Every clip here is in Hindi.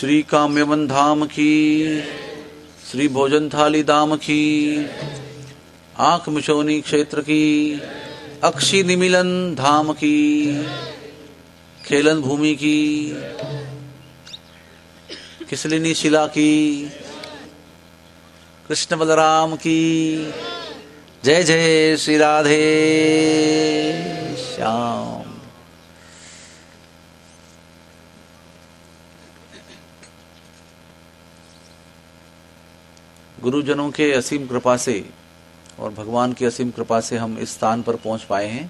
श्री काम्यवन धाम की, श्री भोजन थाली धाम की, आंख मिशोनी क्षेत्र की, अक्षी निमिलन धाम की, खेलन भूमि की, किसलिनी शिला की, कृष्ण बलराम की। जय जय श्री राधे श्याम। गुरुजनों के असीम कृपा से और भगवान की असीम कृपा से हम इस स्थान पर पहुंच पाए हैं।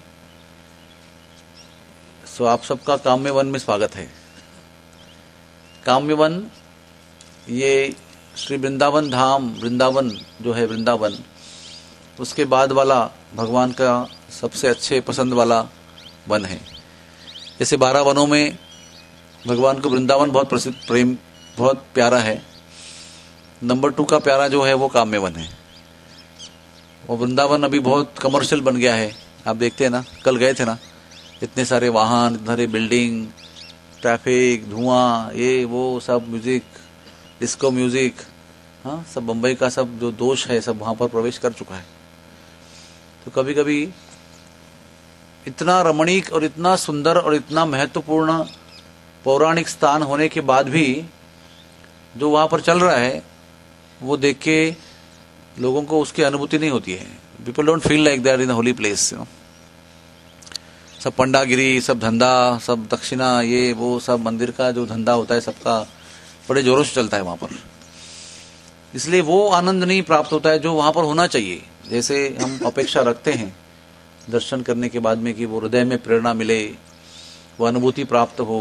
सो आप सबका काम्यवन में स्वागत है। काम्यवन ये श्री वृंदावन धाम, वृंदावन जो है वृंदावन, उसके बाद वाला भगवान का सबसे अच्छे पसंद वाला वन है। जैसे 12 वनों में भगवान को वृंदावन बहुत प्रसिद्ध, प्रेम बहुत प्यारा है। नंबर 2 का प्यारा जो है वो काम्यवन है। वो वृंदावन अभी बहुत कमर्शियल बन गया है। आप देखते हैं ना, कल गए थे ना, इतने सारे वाहन, इतने सारे बिल्डिंग, ट्रैफिक, धुआं, ये वो सब, म्यूजिक, डिस्को म्यूजिक, हाँ, सब बम्बई का सब जो दोष है सब वहां पर प्रवेश कर चुका है। तो कभी कभी इतना रमणीक और इतना सुंदर और इतना महत्वपूर्ण पौराणिक स्थान होने के बाद भी जो वहां पर चल रहा है वो देख के लोगों को उसकी अनुभूति नहीं होती है। People don't feel like they are in holy place. सब पंडागिरी, सब धंधा, सब दक्षिणा, ये वो सब मंदिर का जो धंधा होता है सबका बड़े जोरों से चलता है वहां पर। इसलिए वो आनंद नहीं प्राप्त होता है जो वहां पर होना चाहिए। जैसे हम अपेक्षा रखते हैं दर्शन करने के बाद में कि वो हृदय में प्रेरणा मिले, वो अनुभूति प्राप्त हो,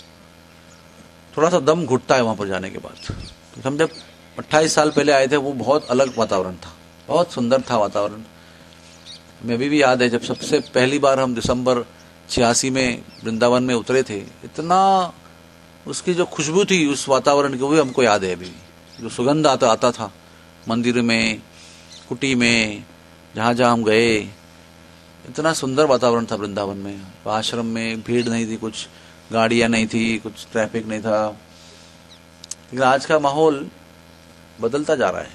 थोड़ा सा दम घुटता है वहां पर जाने के बाद। तो हम जब 28 साल पहले आए थे वो बहुत अलग वातावरण था, बहुत सुंदर था वातावरण। मैं अभी भी याद है जब सबसे पहली बार हम दिसंबर 86 में वृंदावन में उतरे थे, इतना उसकी जो खुशबू थी उस वातावरण की, वो भी हमको याद है अभी। जो सुगंध आता था मंदिर में, कुटी में, जहाँ जहाँ हम गए, इतना सुंदर वातावरण था वृंदावन में। आश्रम में भीड़ नहीं थी, कुछ गाड़ियाँ नहीं थी, कुछ ट्रैफिक नहीं था। लेकिन आज का माहौल बदलता जा रहा है।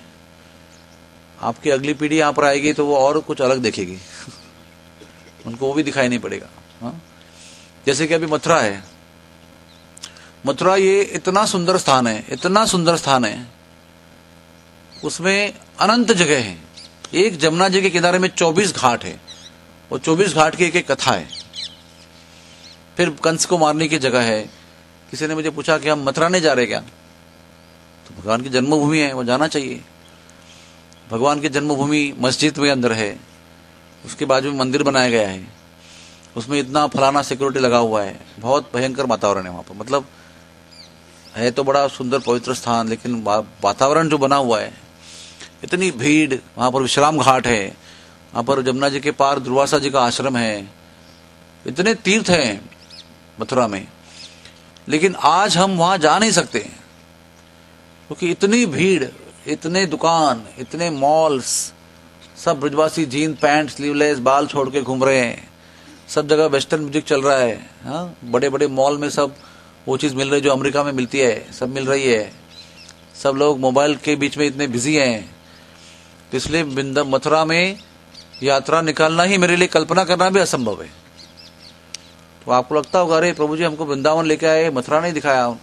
आपकी अगली पीढ़ी यहाँ पर आएगी तो वो और कुछ अलग देखेगी उनको वो भी दिखाई नहीं पड़ेगा। हाँ? जैसे कि अभी मथुरा है। मथुरा ये इतना सुंदर स्थान है, इतना सुंदर स्थान है, उसमें अनंत जगह है। एक जमुना जी के किनारे में 24 घाट है और 24 घाट की एक एक कथा है। फिर कंस को मारने की जगह है। किसी ने मुझे पूछा कि हम मथुरा नहीं जा रहे क्या? तो भगवान की जन्मभूमि है, वो जाना चाहिए। भगवान की जन्मभूमि मस्जिद में अंदर है, उसके बाजू में मंदिर बनाया गया है, उसमें इतना फलाना सिक्योरिटी लगा हुआ है, बहुत भयंकर वातावरण है वहां पर। मतलब है तो बड़ा सुंदर पवित्र स्थान, लेकिन वातावरण जो बना हुआ है, इतनी भीड़। वहां पर विश्राम घाट है, वहां पर जमुना जी के पार दुर्वासा जी का आश्रम है, इतने तीर्थ हैं मथुरा में। लेकिन आज हम वहां जा नहीं सकते क्योंकि इतनी भीड़, इतने दुकान, इतने मॉल्स, सब ब्रजवासी जीन पैंट, स्लीवलेस, बाल छोड़ के घूम रहे हैं। सब जगह वेस्टर्न म्यूजिक चल रहा है। हाँ, बड़े बड़े मॉल में सब वो चीज मिल रही है जो अमेरिका में मिलती है, सब मिल रही है। सब लोग मोबाइल के बीच में इतने बिजी हैं। तो इसलिए मथुरा में यात्रा निकालना ही मेरे लिए, कल्पना करना भी असंभव है। तो आपको लगता होगा अरे प्रभु जी हमको वृंदावन लेके आए, मथुरा नहीं दिखाया।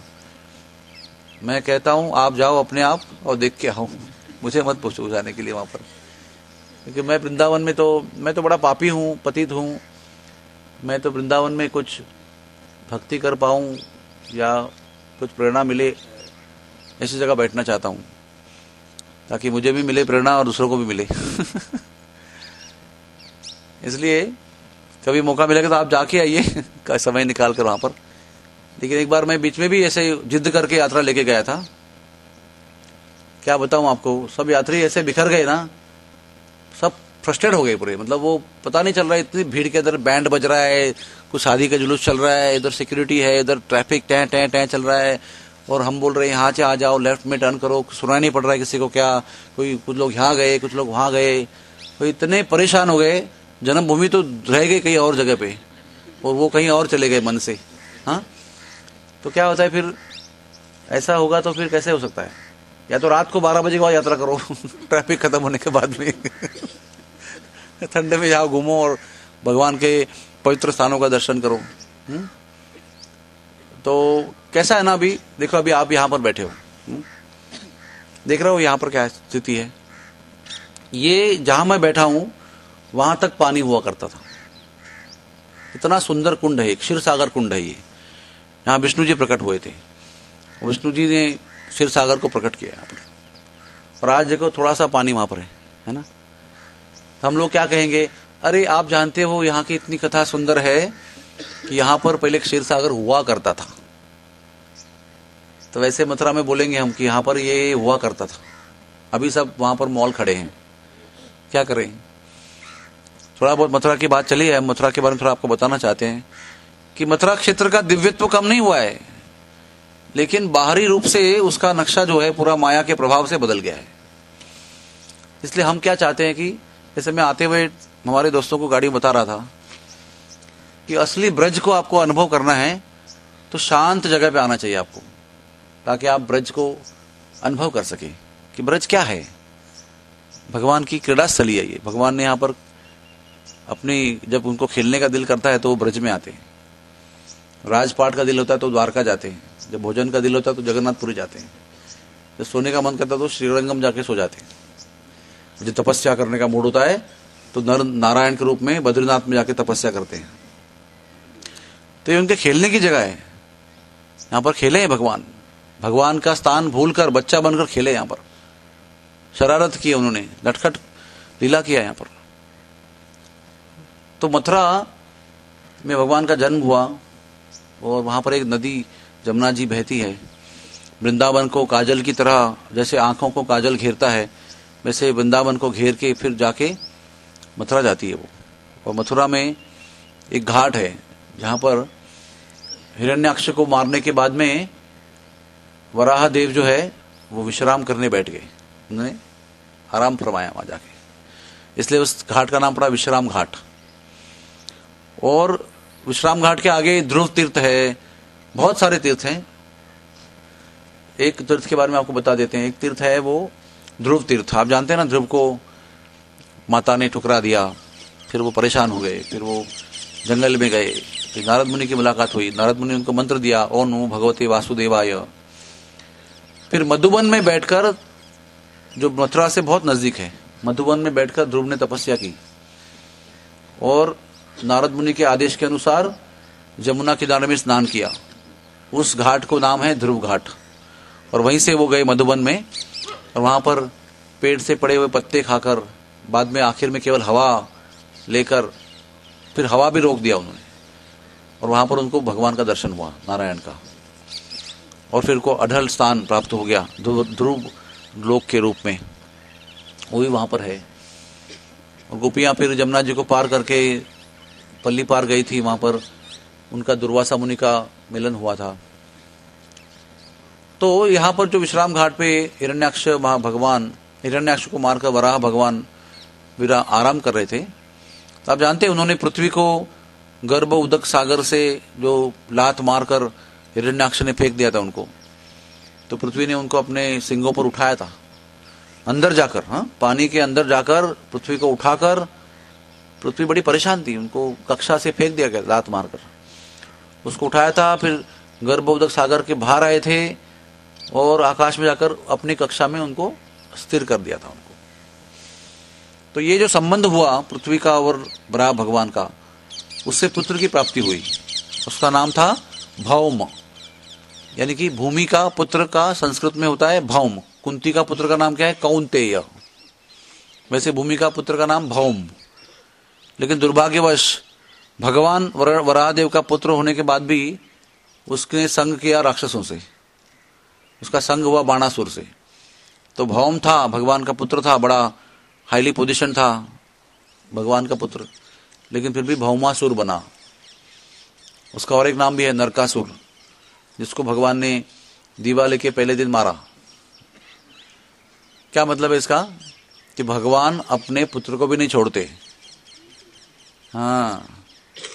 मैं कहता हूँ आप जाओ अपने आप और देख के आओ, मुझे मत पूछो जाने के लिए वहां पर। क्योंकि मैं वृंदावन में तो, मैं तो बड़ा पापी हूँ, पतित हूँ। मैं तो वृंदावन में कुछ भक्ति कर पाऊँ या कुछ प्रेरणा मिले, ऐसी जगह बैठना चाहता हूँ ताकि मुझे भी मिले प्रेरणा और दूसरों को भी मिले। इसलिए कभी मौका मिलेगा तो आप जाके आइए का समय निकाल कर वहां पर। लेकिन एक बार मैं बीच में भी ऐसे जिद करके यात्रा लेके गया था। क्या बताऊं आपको, सब यात्री ऐसे बिखर गए ना, सब फ्रस्ट्रेट हो गए पूरे। मतलब वो पता नहीं चल रहा है, इतनी भीड़ के अंदर बैंड बज रहा है, कुछ शादी का जुलूस चल रहा है, इधर सिक्योरिटी है, इधर ट्रैफिक टैं टैं टैं चल रहा है, और हम बोल रहे हैं यहाँ से आ जाओ, लेफ्ट में टर्न करो, सुनाई नहीं पड़ रहा है किसी को क्या। कोई कुछ लोग यहाँ गए, कुछ लोग वहां गए, तो इतने परेशान हो गए। जन्मभूमि तो रह गई कहीं और जगह पे और वो कहीं और चले गए मन से। हाँ, तो क्या होता है फिर ऐसा होगा तो फिर कैसे हो सकता है? या तो रात को 12 बजे के बाद यात्रा करो ट्रैफिक खत्म होने के बाद में ठंडे में जाओ, घूमो और भगवान के पवित्र स्थानों का दर्शन करो। तो कैसा है ना, अभी देखो, अभी आप यहाँ पर बैठे हो, देख रहे हो यहाँ पर क्या स्थिति है। ये जहां मैं बैठा हूं वहां तक पानी हुआ करता था। इतना सुंदर कुंड है, एक क्षीर सागर कुंड है ये। यहाँ विष्णु जी प्रकट हुए थे, विष्णु जी ने क्षीर सागर को प्रकट किया यहाँ पर। और आज देखो थोड़ा सा पानी वहां पर है ना। तो हम लोग क्या कहेंगे, अरे आप जानते हो यहाँ की इतनी कथा सुंदर है कि यहाँ पर पहले क्षीर सागर हुआ करता था। तो वैसे मथुरा में बोलेंगे हम कि यहाँ पर ये हुआ करता था, अभी सब वहां पर मॉल खड़े हैं, क्या करें। थोड़ा बहुत मथुरा की बात चली है, मथुरा के बारे में थोड़ा आपको बताना चाहते हैं कि मथुरा क्षेत्र का दिव्यत्व कम नहीं हुआ है, लेकिन बाहरी रूप से उसका नक्शा जो है पूरा माया के प्रभाव से बदल गया है। इसलिए हम क्या चाहते हैं कि जैसे मैं आते हुए हमारे दोस्तों को गाड़ी में बता रहा था कि असली ब्रज को आपको अनुभव करना है तो शांत जगह पे आना चाहिए आपको, ताकि आप ब्रज को अनुभव कर सके कि ब्रज क्या है। भगवान की क्रीड़ा स्थली है ये। भगवान ने यहाँ पर अपनी, जब उनको खेलने का दिल करता है तो वो ब्रज में आते हैं, राजपाट का दिल होता है तो द्वारका जाते हैं, जब भोजन का दिल होता है तो जगन्नाथपुरी जाते हैं, जब सोने का मन करता है तो श्रीरंगम जाके सो जाते हैं, जब तपस्या करने का मूड होता है तो नर नारायण के रूप में बद्रीनाथ में जाके तपस्या करते हैं। तो ये उनके खेलने की जगह है, यहाँ पर खेले हैं भगवान। भगवान का स्थान भूलकर बच्चा बनकर खेले, यहाँ पर शरारत की उन्होंने, नटखट लीला किया यहाँ पर। तो मथुरा में भगवान का जन्म हुआ और वहां पर एक नदी जमुना जी बहती है। वृंदावन को काजल की तरह, जैसे आंखों को काजल घेरता है, वैसे वृंदावन को घेर के फिर जाके मथुरा जाती है वो। और मथुरा में एक घाट है जहां पर हिरण्याक्ष को मारने के बाद में वराह देव जो है वो विश्राम करने बैठ गए, उन्होंने आराम फरमाया वहां जाके, इसलिए उस घाट का नाम पड़ा विश्राम घाट। और विश्राम घाट के आगे ध्रुव तीर्थ है, बहुत सारे तीर्थ हैं। एक तीर्थ के बारे में आपको बता देते हैं। एक तीर्थ है वो ध्रुव तीर्थ। आप जानते हैं ना, ध्रुव को माता ने ठुकरा दिया, फिर वो परेशान हो गए, फिर वो जंगल में गए, फिर नारद मुनि की मुलाकात हुई, नारद मुनि उनको मंत्र दिया, ओम नमो भगवते वासुदेवाय। फिर मधुबन में बैठकर, जो मथुरा से बहुत नजदीक है, मधुबन में बैठकर ध्रुव ने तपस्या की और नारद मुनि के आदेश के अनुसार जमुना किनारे में स्नान किया। उस घाट को नाम है ध्रुव घाट। और वहीं से वो गए मधुबन में, और वहां पर पेड़ से पड़े हुए पत्ते खाकर, बाद में आखिर में केवल हवा लेकर, फिर हवा भी रोक दिया उन्होंने, और वहां पर उनको भगवान का दर्शन हुआ, नारायण का। और फिर को अढल स्थान प्राप्त हो गया ध्रुव लोक के रूप में, वो भी वहां पर है। और गोपियां फिर जमुना जी को पार करके पल्ली पार गई थी, वहां पर उनका दुर्वासा मुनि का मिलन हुआ था। तो यहाँ पर जो विश्राम घाट पे हिरण्याक्ष भगवान, हिरण्याक्ष को मारकर वराह भगवान विरा आराम कर रहे थे। तो आप जानते हैं उन्होंने पृथ्वी को गर्भ उदक सागर से जो लात मारकर हिरण्याक्ष ने फेंक दिया था उनको, तो पृथ्वी ने उनको अपने सिंगों पर उठाया था, अंदर जाकर, हाँ, पानी के अंदर जाकर पृथ्वी को उठाकर। पृथ्वी बड़ी परेशान थी, उनको कक्षा से फेंक दिया गया लात मारकर, उसको उठाया था, फिर गर्भ उदक सागर के बाहर आए थे और आकाश में जाकर अपनी कक्षा में उनको स्थिर कर दिया था उनको। तो ये जो संबंध हुआ पृथ्वी का और वराह भगवान का, उससे पुत्र की प्राप्ति हुई। उसका नाम था भौम, यानी कि भूमि का पुत्र का संस्कृत में होता है भौम। कुंती का पुत्र का नाम क्या है? कौंतेय। वैसे भूमि का पुत्र का नाम भौम। लेकिन दुर्भाग्यवश भगवान वराहदेव का पुत्र होने के बाद भी उसने संग किया राक्षसों से, उसका संग हुआ बाणासुर से। तो भौम था, भगवान का पुत्र था, बड़ा हाईली पोजीशन था भगवान का पुत्र, लेकिन फिर भी भौमासुर बना। उसका और एक नाम भी है नरकासुर, जिसको भगवान ने दिवाली के पहले दिन मारा। क्या मतलब है इसका? कि भगवान अपने पुत्र को भी नहीं छोड़ते। हाँ,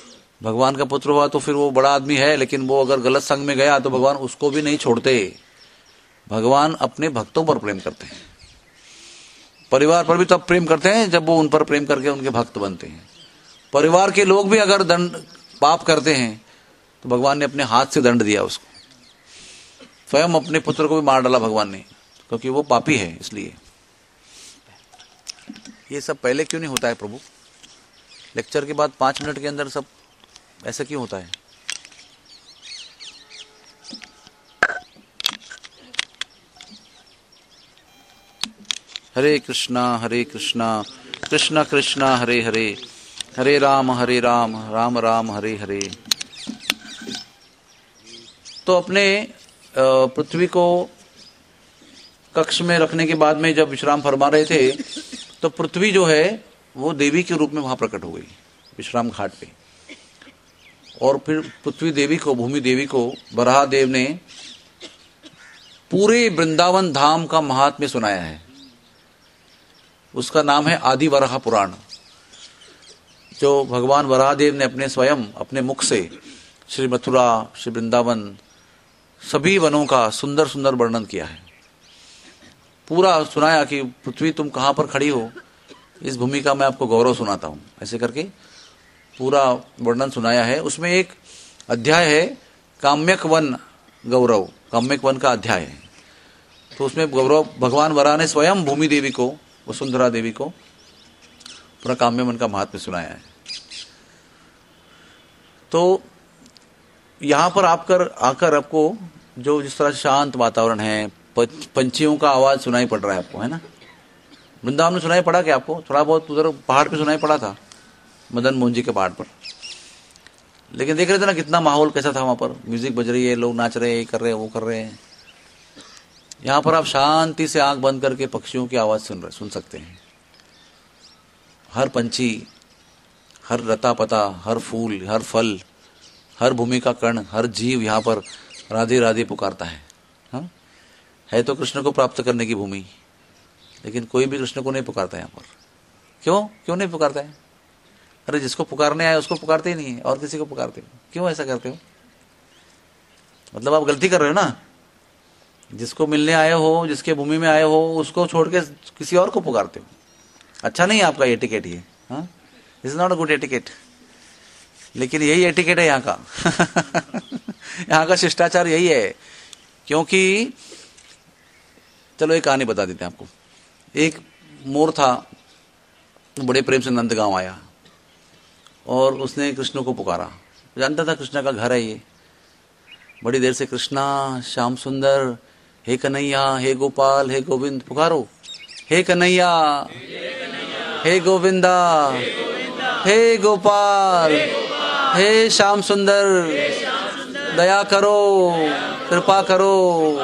भगवान का पुत्र हुआ तो फिर वो बड़ा आदमी है, लेकिन वो अगर गलत संग में गया तो भगवान उसको भी नहीं छोड़ते। भगवान अपने भक्तों पर प्रेम करते हैं। परिवार पर भी तब प्रेम करते हैं जब वो उन पर प्रेम करके उनके भक्त बनते हैं। परिवार के लोग भी अगर दंड पाप करते हैं तो भगवान ने अपने हाथ से दंड दिया उसको। स्वयं अपने पुत्र को भी मार डाला भगवान ने, क्योंकि वो पापी है। इसलिए ये सब पहले क्यों नहीं होता है प्रभु? लेक्चर के बाद 5 मिनट के अंदर सब ऐसा क्यों होता है? हरे कृष्णा कृष्ण कृष्ण हरे हरे, हरे राम राम राम हरे हरे। तो अपने पृथ्वी को कक्ष में रखने के बाद में जब विश्राम फरमा रहे थे तो पृथ्वी जो है वो देवी के रूप में वहां प्रकट हो गई विश्राम घाट पे। और फिर पृथ्वी देवी को, भूमि देवी को बराह देव ने पूरे वृंदावन धाम का महात्म्य सुनाया है। उसका नाम है आदि वराह पुराण, जो भगवान वराहदेव ने अपने स्वयं अपने मुख से श्री मथुरा, श्री वृंदावन, सभी वनों का सुंदर सुंदर वर्णन किया है। पूरा सुनाया कि पृथ्वी तुम कहां पर खड़ी हो, इस भूमि का मैं आपको गौरव सुनाता हूं, ऐसे करके पूरा वर्णन सुनाया है। उसमें एक अध्याय है काम्यक वन गौरव, काम्यक वन का अध्याय है। तो उसमें गौरव भगवान वराह ने स्वयं भूमि देवी को, वसुंधरा देवी को पूरा काम्य वन का महात्म्य सुनाया है। तो यहां पर आकर आपको जो जिस तरह शांत वातावरण है, पंछियों का आवाज सुनाई पड़ रहा है आपको, है ना? वृंदावन में सुनाई पड़ा क्या आपको? थोड़ा बहुत उधर पहाड़ पे सुनाई पड़ा था, मदन मोहन जी के पहाड़ पर। लेकिन देख रहे थे ना कितना माहौल कैसा था वहां पर, म्यूजिक बज रही है, लोग नाच रहे हैं, ये कर रहे हैं, वो कर रहे हैं। यहाँ पर आप शांति से आंख बंद करके पक्षियों की आवाज सुन सकते हैं। हर पंछी, हर लता पता, हर फूल, हर फल, हर भूमि का कण, हर जीव यहाँ पर राधे राधे पुकारता है। हाँ? है तो कृष्ण को प्राप्त करने की भूमि, लेकिन कोई भी कृष्ण को नहीं पुकारता यहाँ पर। क्यों नहीं पुकारता है? अरे जिसको पुकारने आए उसको पुकारते ही नहीं है, और किसी को पुकारते हो? क्यों ऐसा करते हो? मतलब आप गलती कर रहे हो ना। जिसको मिलने आए हो, जिसके भूमि में आए हो, उसको छोड़ के किसी और को पुकारते हो। अच्छा नहीं है आपका एटिकेट ये। हाँ, is not a good etiquette. लेकिन यही एटिकेट है यहाँ का। यहाँ का शिष्टाचार यही है। क्योंकि चलो एक कहानी बता देते हैं आपको। एक मोर था, बड़े प्रेम से नंदगांव आया और उसने कृष्ण को पुकारा। जानता था कृष्ण का घर है ये। बड़ी देर से कृष्णा, श्याम सुंदर, हे कन्हैया, हे गोपाल, हे गोविंद पुकारो। हे कन्हैया, हे गोविंदा, हे गोपाल, हे श्याम सुंदर, दया करो, कृपा करो।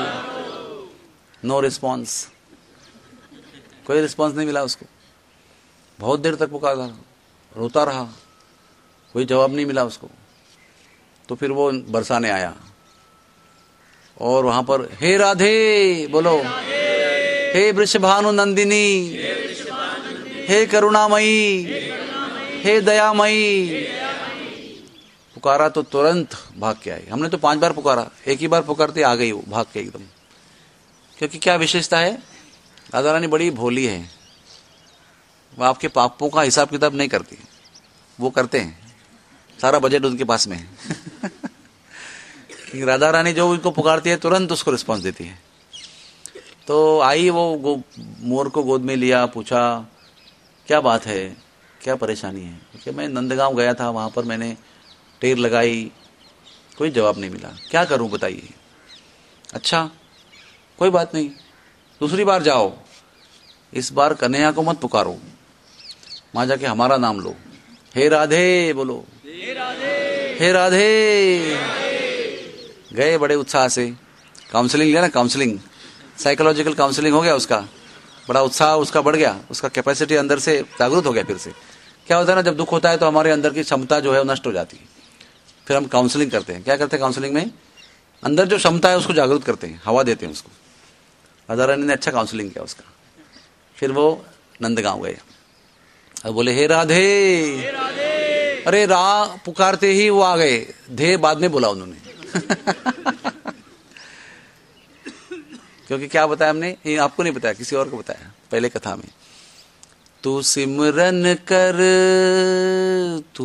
नो रिस्पॉन्स, कोई रिस्पॉन्स नहीं मिला उसको। बहुत देर तक पुकारा, रोता रहा, कोई जवाब नहीं मिला उसको। तो फिर वो बरसाने आया और वहां पर हे राधे बोलो, हे वृषभानु नंदिनी, हे करुणामयी, हे दयामयी पुकारा। तो तुरंत भाग के आई। हमने तो 5 बार पुकारा, एक ही बार पुकारते आ गई वो भाग के एकदम। क्योंकि क्या विशेषता है, राधा रानी बड़ी भोली है। वो आपके पापों का हिसाब किताब नहीं करती, वो करते हैं। सारा बजट उनके पास में है। राधा रानी जो उनको पुकारती है तुरंत उसको रिस्पांस देती है। तो आई वो मोर को गोद में लिया, पूछा क्या बात है, क्या परेशानी है? कि मैं नंदगांव गया था, वहां पर मैंने टेर लगाई, कोई जवाब नहीं मिला, क्या करूं बताइए। अच्छा कोई बात नहीं, दूसरी बार जाओ, इस बार कन्हैया को मत पुकारो, वहां जाके हमारा नाम लो, हे राधे बोलो, हे राधे। गए बड़े उत्साह से, काउंसलिंग लिया ना, काउंसलिंग, साइकोलॉजिकल काउंसलिंग हो गया उसका। बड़ा उत्साह उसका बढ़ गया, उसका कैपेसिटी अंदर से जागरूक हो गया। फिर से क्या होता है ना, जब दुख होता है तो हमारे अंदर की क्षमता जो है वो नष्ट हो जाती है। फिर हम काउंसलिंग करते हैं। क्या करते हैं काउंसलिंग में? अंदर जो क्षमता है उसको जागरूक करते हैं, हवा देते हैं उसको। राधा रानी ने अच्छा काउंसलिंग किया उसका। फिर वो नंदगांव गए और बोले हे राधे। अरे रा पुकारते ही वो आ गए, धे बाद में बोला उन्होंने। क्योंकि क्या बताया हमने, ये आपको नहीं बताया, किसी और को बताया पहले कथा में। तू सिमरन कर, तू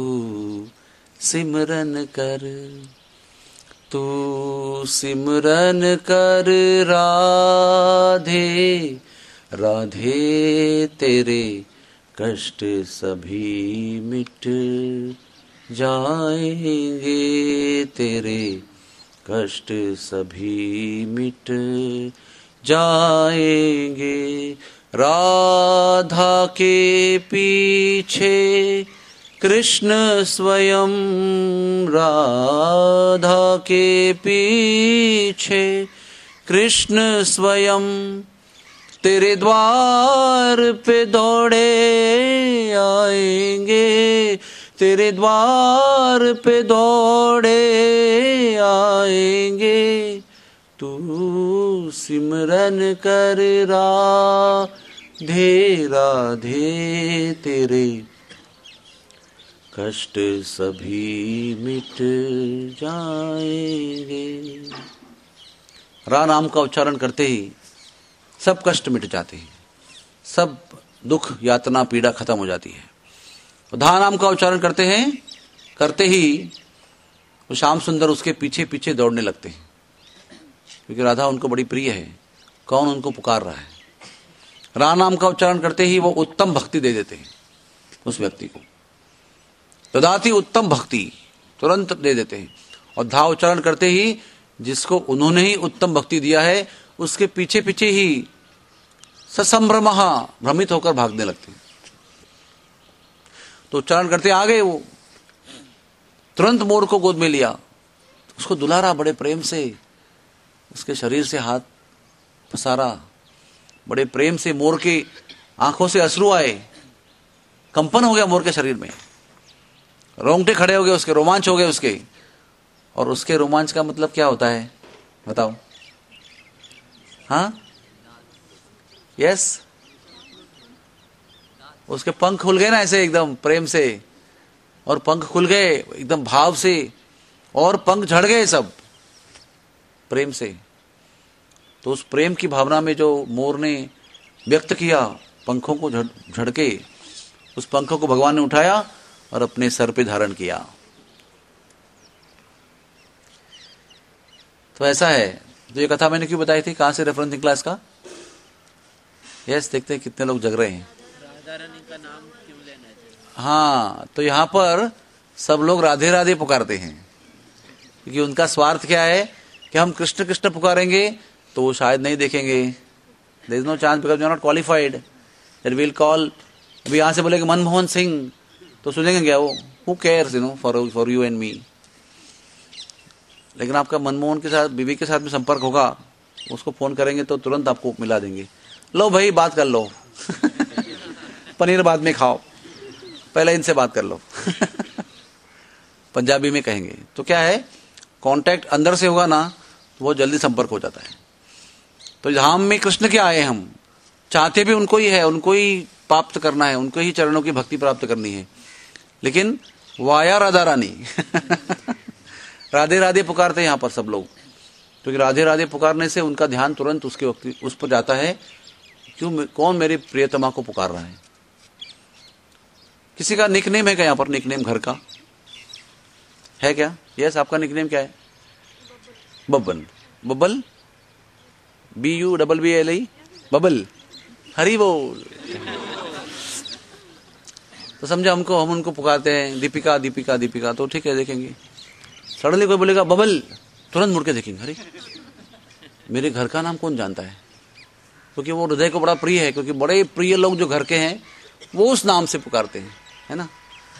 सिमरन कर, तू सिमरन कर राधे, राधे तेरे कष्ट सभी मिट जाएंगे, तेरे कष्ट सभी मिट जाएंगे। राधा के पीछे कृष्ण स्वयं, राधा के पीछे कृष्ण स्वयं, तेरे द्वार पे दौड़े आएंगे, तेरे द्वार पे दौड़े आएंगे। तू सिमरन कर राधे, राधे तेरे कष्ट सभी मिट जाएंगे। रा नाम का उच्चारण करते ही सब कष्ट मिट जाते हैं, सब दुख यातना पीड़ा खत्म हो जाती है। धा नाम का उच्चारण करते ही वो श्याम सुंदर उसके पीछे पीछे दौड़ने लगते हैं, क्योंकि राधा उनको बड़ी प्रिय है। कौन उनको पुकार रहा है। रा नाम का उच्चारण करते ही वो उत्तम भक्ति दे देते हैं उस व्यक्ति को, ददाति उत्तम भक्ति तुरंत दे देते हैं। और धा उच्चारण करते ही जिसको उन्होंने ही उत्तम भक्ति दिया है उसके पीछे पीछे ही ससंभ्रम भ्रमित होकर भागने लगते हैं। तो उच्चारण करते आ गए, वो तुरंत मोर को गोद में लिया, उसको दुलारा बड़े प्रेम से, उसके शरीर से हाथ पसारा, बड़े प्रेम से। मोर की आंखों से अश्रु आए, कंपन हो गया मोर के शरीर में, रोंगटे खड़े हो गए उसके, रोमांच हो गए उसके। और उसके रोमांच का मतलब क्या होता है बताओ? हाँ, यस, उसके पंख खुल गए ना ऐसे एकदम प्रेम से, और पंख खुल गए एकदम भाव से, और पंख झड़ गए सब प्रेम से। तो उस प्रेम की भावना में जो मोर ने व्यक्त किया, पंखों को झड़के, उस पंखों को भगवान ने उठाया और अपने सर पे धारण किया। तो ऐसा है। तो ये कथा मैंने क्यों बताई थी, कहां से रेफरेंस निकला इसका? यस, देखते हैं कितने लोग जग रहे हैं। राधा रानी का नाम क्यों लेना चाहिए? हाँ, तो यहाँ पर सब लोग राधे राधे पुकारते हैं, क्योंकि उनका स्वार्थ क्या है कि हम कृष्ण कृष्ण पुकारेंगे तो वो शायद नहीं देखेंगे। There is no chance because you are not qualified that will call. अभी यहाँ से बोलेंगे मनमोहन सिंह तो सुनेंगे क्या वो? Who cares you know for you and me. लेकिन आपका मनमोहन के साथ, बीवी के साथ में संपर्क होगा, उसको फोन करेंगे तो तुरंत आपको मिला देंगे। लो भाई बात कर लो पनीर बाद में खाओ, पहले इनसे बात कर लो पंजाबी में कहेंगे। तो क्या है, कांटेक्ट अंदर से होगा ना तो वो जल्दी संपर्क हो जाता है। तो धाम में कृष्ण के आए, हम चाहते भी उनको ही है, उनको ही प्राप्त करना है, उनको ही चरणों की भक्ति प्राप्त करनी है, लेकिन वाया राधा रानी राधे राधे पुकारते हैं यहाँ पर सब लोग, क्योंकि राधे राधे पुकारने से उनका ध्यान तुरंत उसके उस पर जाता है, क्यों, कौन मेरी प्रियतमा को पुकार रहा है। किसी का निकनेम है क्या यहाँ पर? निकनेम घर का है क्या? यस, आपका निकनेम क्या है? Babban, bubble, BUBBLE, bubble, Hari बोल। तो समझा, हमको, हम उनको पुकारते हैं दीपिका दीपिका दीपिका, तो ठीक है देखेंगे। सडनली कोई बोलेगा बबल, तुरंत मुड़ के देखेंगे, अरे मेरे घर का नाम कौन जानता है, क्योंकि वो हृदय को बड़ा प्रिय है, क्योंकि बड़े प्रिय लोग जो घर के हैं वो उस नाम से पुकारते हैं, है ना।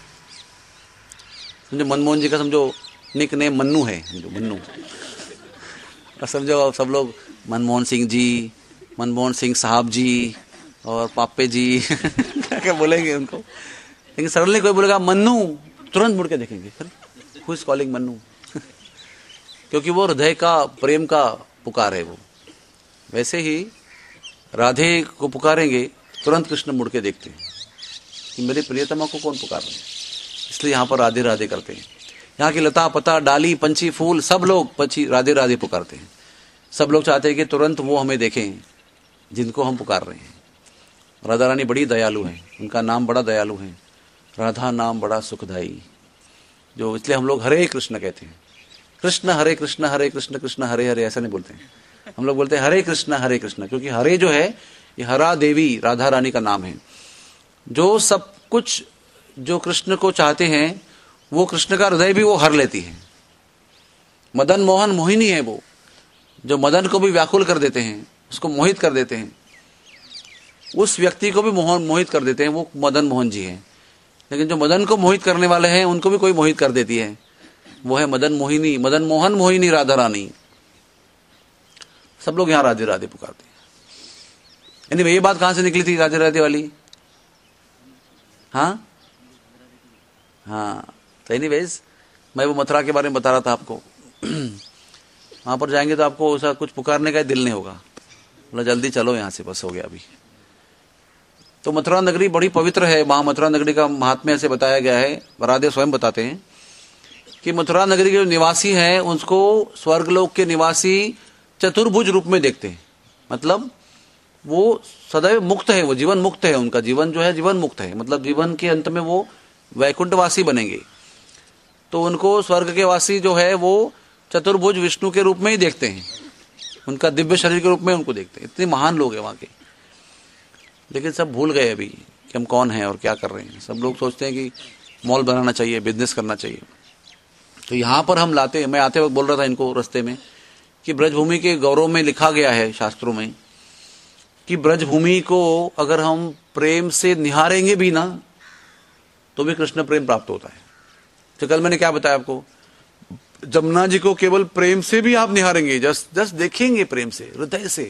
समझो मनमोहन जी का समझो निक नेम मन्नू है, समझो मन्नू, और समझो सब लोग मनमोहन सिंह जी, मनमोहन सिंह साहब जी और पापे जी क्या क्या बोलेंगे उनको। लेकिन सडनली कोई बोलेगा मन्नू, तुरंत मुड़ के देखेंगे, हु इज कॉलिंग मन्नू क्योंकि वो हृदय का प्रेम का पुकार है वो। वैसे ही राधे को पुकारेंगे तुरंत कृष्ण मुड़ के देखते हैं कि मेरे प्रियतमा को कौन पुकार रहे हैं, इसलिए यहाँ पर राधे राधे करते हैं। यहाँ की लता पता डाली पंछी फूल सब लोग पंछी राधे राधे पुकारते हैं। सब लोग चाहते हैं कि तुरंत वो हमें देखें जिनको हम पुकार रहे हैं। राधा रानी बड़ी दयालु हैं, उनका नाम बड़ा दयालु है, राधा नाम बड़ा सुखदाई, जो इसलिए हम लोग हरे कृष्ण कहते हैं। कृष्ण हरे कृष्ण कृष्ण हरे हरे ऐसा नहीं बोलते हैं, हम लोग बोलते हैं हरे कृष्ण, क्योंकि हरे जो है ये हरा देवी राधा रानी का नाम है। जो सब कुछ जो कृष्ण को चाहते हैं वो कृष्ण का हृदय भी वो हर लेती है। मदन मोहन मोहिनी है वो, जो मदन को भी व्याकुल कर देते हैं, उसको मोहित कर देते हैं, उस व्यक्ति को भी मोहित कर देते हैं, वो मदन मोहन जी हैं। लेकिन जो मदन को मोहित करने वाले हैं उनको भी कोई मोहित कर देती है, वो है मदन मोहिनी, मदन मोहन मोहिनी राधा रानी। सब लोग यहां राधे राधे पुकारते हैं। यानी ये बात कहां से निकली थी राधे राधे वाली? हाँ, तो एनीवेज मैं वो मथुरा के बारे में बता रहा था आपको। वहां पर जाएंगे तो आपको ऐसा कुछ पुकारने का दिल नहीं होगा, बोला जल्दी चलो यहां से, बस हो गया अभी। तो मथुरा नगरी बड़ी पवित्र है। वहां मथुरा नगरी का महात्म्य से बताया गया है, राधे स्वयं बताते हैं कि मथुरा नगरी के जो निवासी हैं उसको स्वर्गलोक के निवासी चतुर्भुज रूप में देखते हैं। मतलब वो सदैव मुक्त है, वो जीवन मुक्त है, उनका जीवन जो है जीवन मुक्त है, मतलब जीवन के अंत में वो वैकुंठवासी बनेंगे। तो उनको स्वर्ग के वासी जो है वो चतुर्भुज विष्णु के रूप में ही देखते हैं, उनका दिव्य शरीर के रूप में उनको देखते हैं। इतने महान लोग हैं वहां के, लेकिन सब भूल गए अभी कि हम कौन हैं और क्या कर रहे हैं। सब लोग सोचते हैं कि मॉल बनाना चाहिए, बिजनेस करना चाहिए। तो यहां पर हम लाते, मैं आते वक्त बोल रहा था इनको रास्ते में कि ब्रजभूमि के गौरव में लिखा गया है शास्त्रों में कि ब्रजभूमि को अगर हम प्रेम से निहारेंगे भी ना तो भी कृष्ण प्रेम प्राप्त होता है। तो कल मैंने क्या बताया आपको, जमुना जी को केवल प्रेम से भी आप निहारेंगे, जस्ट देखेंगे प्रेम से, हृदय से।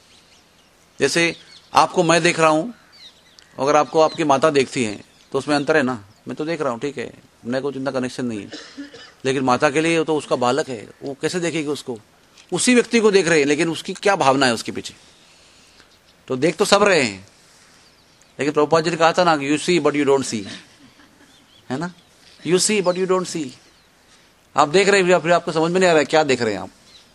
जैसे आपको मैं देख रहा हूं, अगर आपको आपकी माता देखती है तो उसमें अंतर है ना। मैं तो देख रहा हूं, ठीक है, मेरे को इतना कनेक्शन नहीं है, लेकिन माता के लिए तो उसका बालक है, वो कैसे देखेगी उसको? उसी व्यक्ति को देख रहे हैं, लेकिन उसकी क्या भावना है उसके पीछे। तो देख तो सब रहे हैं, लेकिन प्रभुपाद जी ने कहा था ना, you see but you don't see, है ना, you see but you don't see. आप देख रहे हैं, फिर आपको समझ में नहीं आ रहा है क्या देख रहे हैं आप।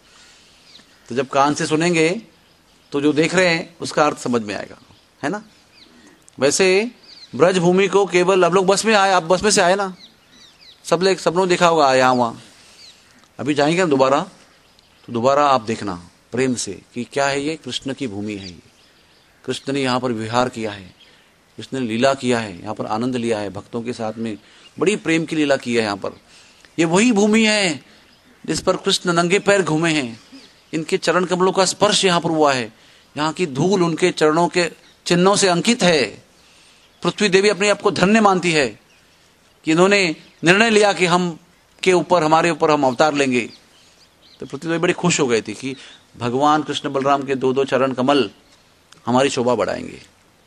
तो जब कान से सुनेंगे तो जो देख रहे हैं उसका अर्थ समझ में आएगा, है ना। वैसे ब्रजभूमि को केवल, अब लोग बस में आए, आप बस में से आए ना, सब लोग देखा होगा यहाँ वहां। अभी जाएंगे ना दोबारा, तो दोबारा आप देखना प्रेम से कि क्या है ये, कृष्ण की भूमि है ये। कृष्ण ने यहाँ पर विहार किया है, कृष्ण ने लीला किया है, यहाँ पर आनंद लिया है, भक्तों के साथ में बड़ी प्रेम की लीला की है यहाँ पर। ये वही भूमि है जिस पर कृष्ण नंगे पैर घूमे हैं, इनके चरण कमलों का स्पर्श यहाँ पर हुआ है, यहाँ की धूल उनके चरणों के चिन्हों से अंकित है। पृथ्वी देवी अपने आप को धन्य मानती है कि इन्होंने निर्णय लिया कि हमारे ऊपर हम अवतार लेंगे। तो पृथ्वी देवी बड़ी खुश हो गई थी कि भगवान कृष्ण बलराम के दो चरण कमल हमारी शोभा बढ़ाएंगे।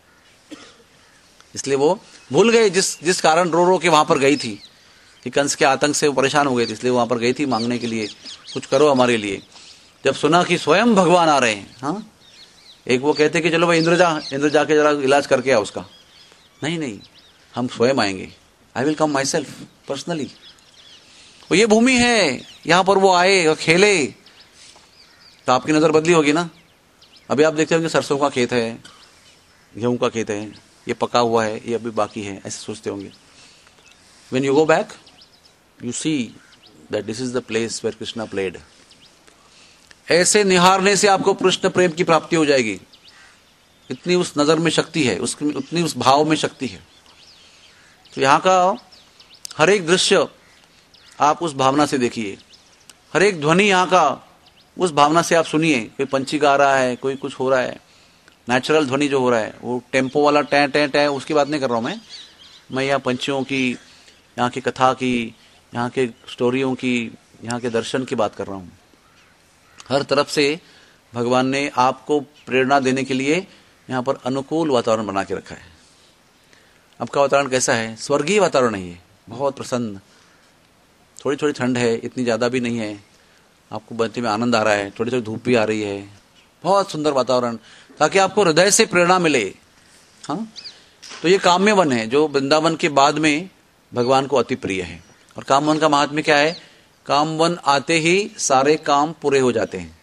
इसलिए वो भूल गए, जिस कारण रो के वहां पर गई थी कि कंस के आतंक से वो परेशान हो गई थी, इसलिए वहां पर गई थी मांगने के लिए, कुछ करो हमारे लिए। जब सुना कि स्वयं भगवान आ रहे हैं, हाँ, एक वो कहते कि चलो भाई इंद्र जाके जरा इलाज करके आ उसका। नहीं, हम स्वयं आएंगे, I will come myself personally. वो ये भूमि है, यहां पर वो आए और खेले, तो आपकी नजर बदली होगी ना। अभी आप देखते होंगे सरसों का खेत है, गेहूं का खेत है, ये पका हुआ है, ये अभी बाकी है, ऐसे सोचते होंगे। When you go back, you see that this is the place where Krishna played. ऐसे निहारने से आपको कृष्ण प्रेम की प्राप्ति हो जाएगी। इतनी उस नजर में शक्ति है, उतनी उस भाव में शक्ति है। तो यहाँ का हर एक दृश्य आप उस भावना से देखिए, हर एक ध्वनि यहाँ का उस भावना से आप सुनिए। कोई पंछी गा रहा है, कोई कुछ हो रहा है, नेचुरल ध्वनि जो हो रहा है, वो टेम्पो वाला टै टै टै, उसकी बात नहीं कर रहा हूँ मैं यहाँ पंछियों की, यहाँ की कथा की, यहाँ के स्टोरियों की, यहाँ के दर्शन की बात कर रहा हूँ। हर तरफ से भगवान ने आपको प्रेरणा देने के लिए यहाँ पर अनुकूल वातावरण बना के रखा है। आपका वातावरण कैसा है? स्वर्गीय वातावरण है ये, बहुत प्रसन्न। थोड़ी थोड़ी ठंड है, इतनी ज़्यादा भी नहीं है, आपको बनते में आनंद आ रहा है, थोड़ी थोड़ी धूप भी आ रही है, बहुत सुंदर वातावरण, ताकि आपको हृदय से प्रेरणा मिले। हाँ, तो ये काम्य वन है जो वृंदावन के बाद में भगवान को अति प्रिय है। और काम वन का महात्म्य क्या है? काम वन आते ही सारे काम पूरे हो जाते हैं।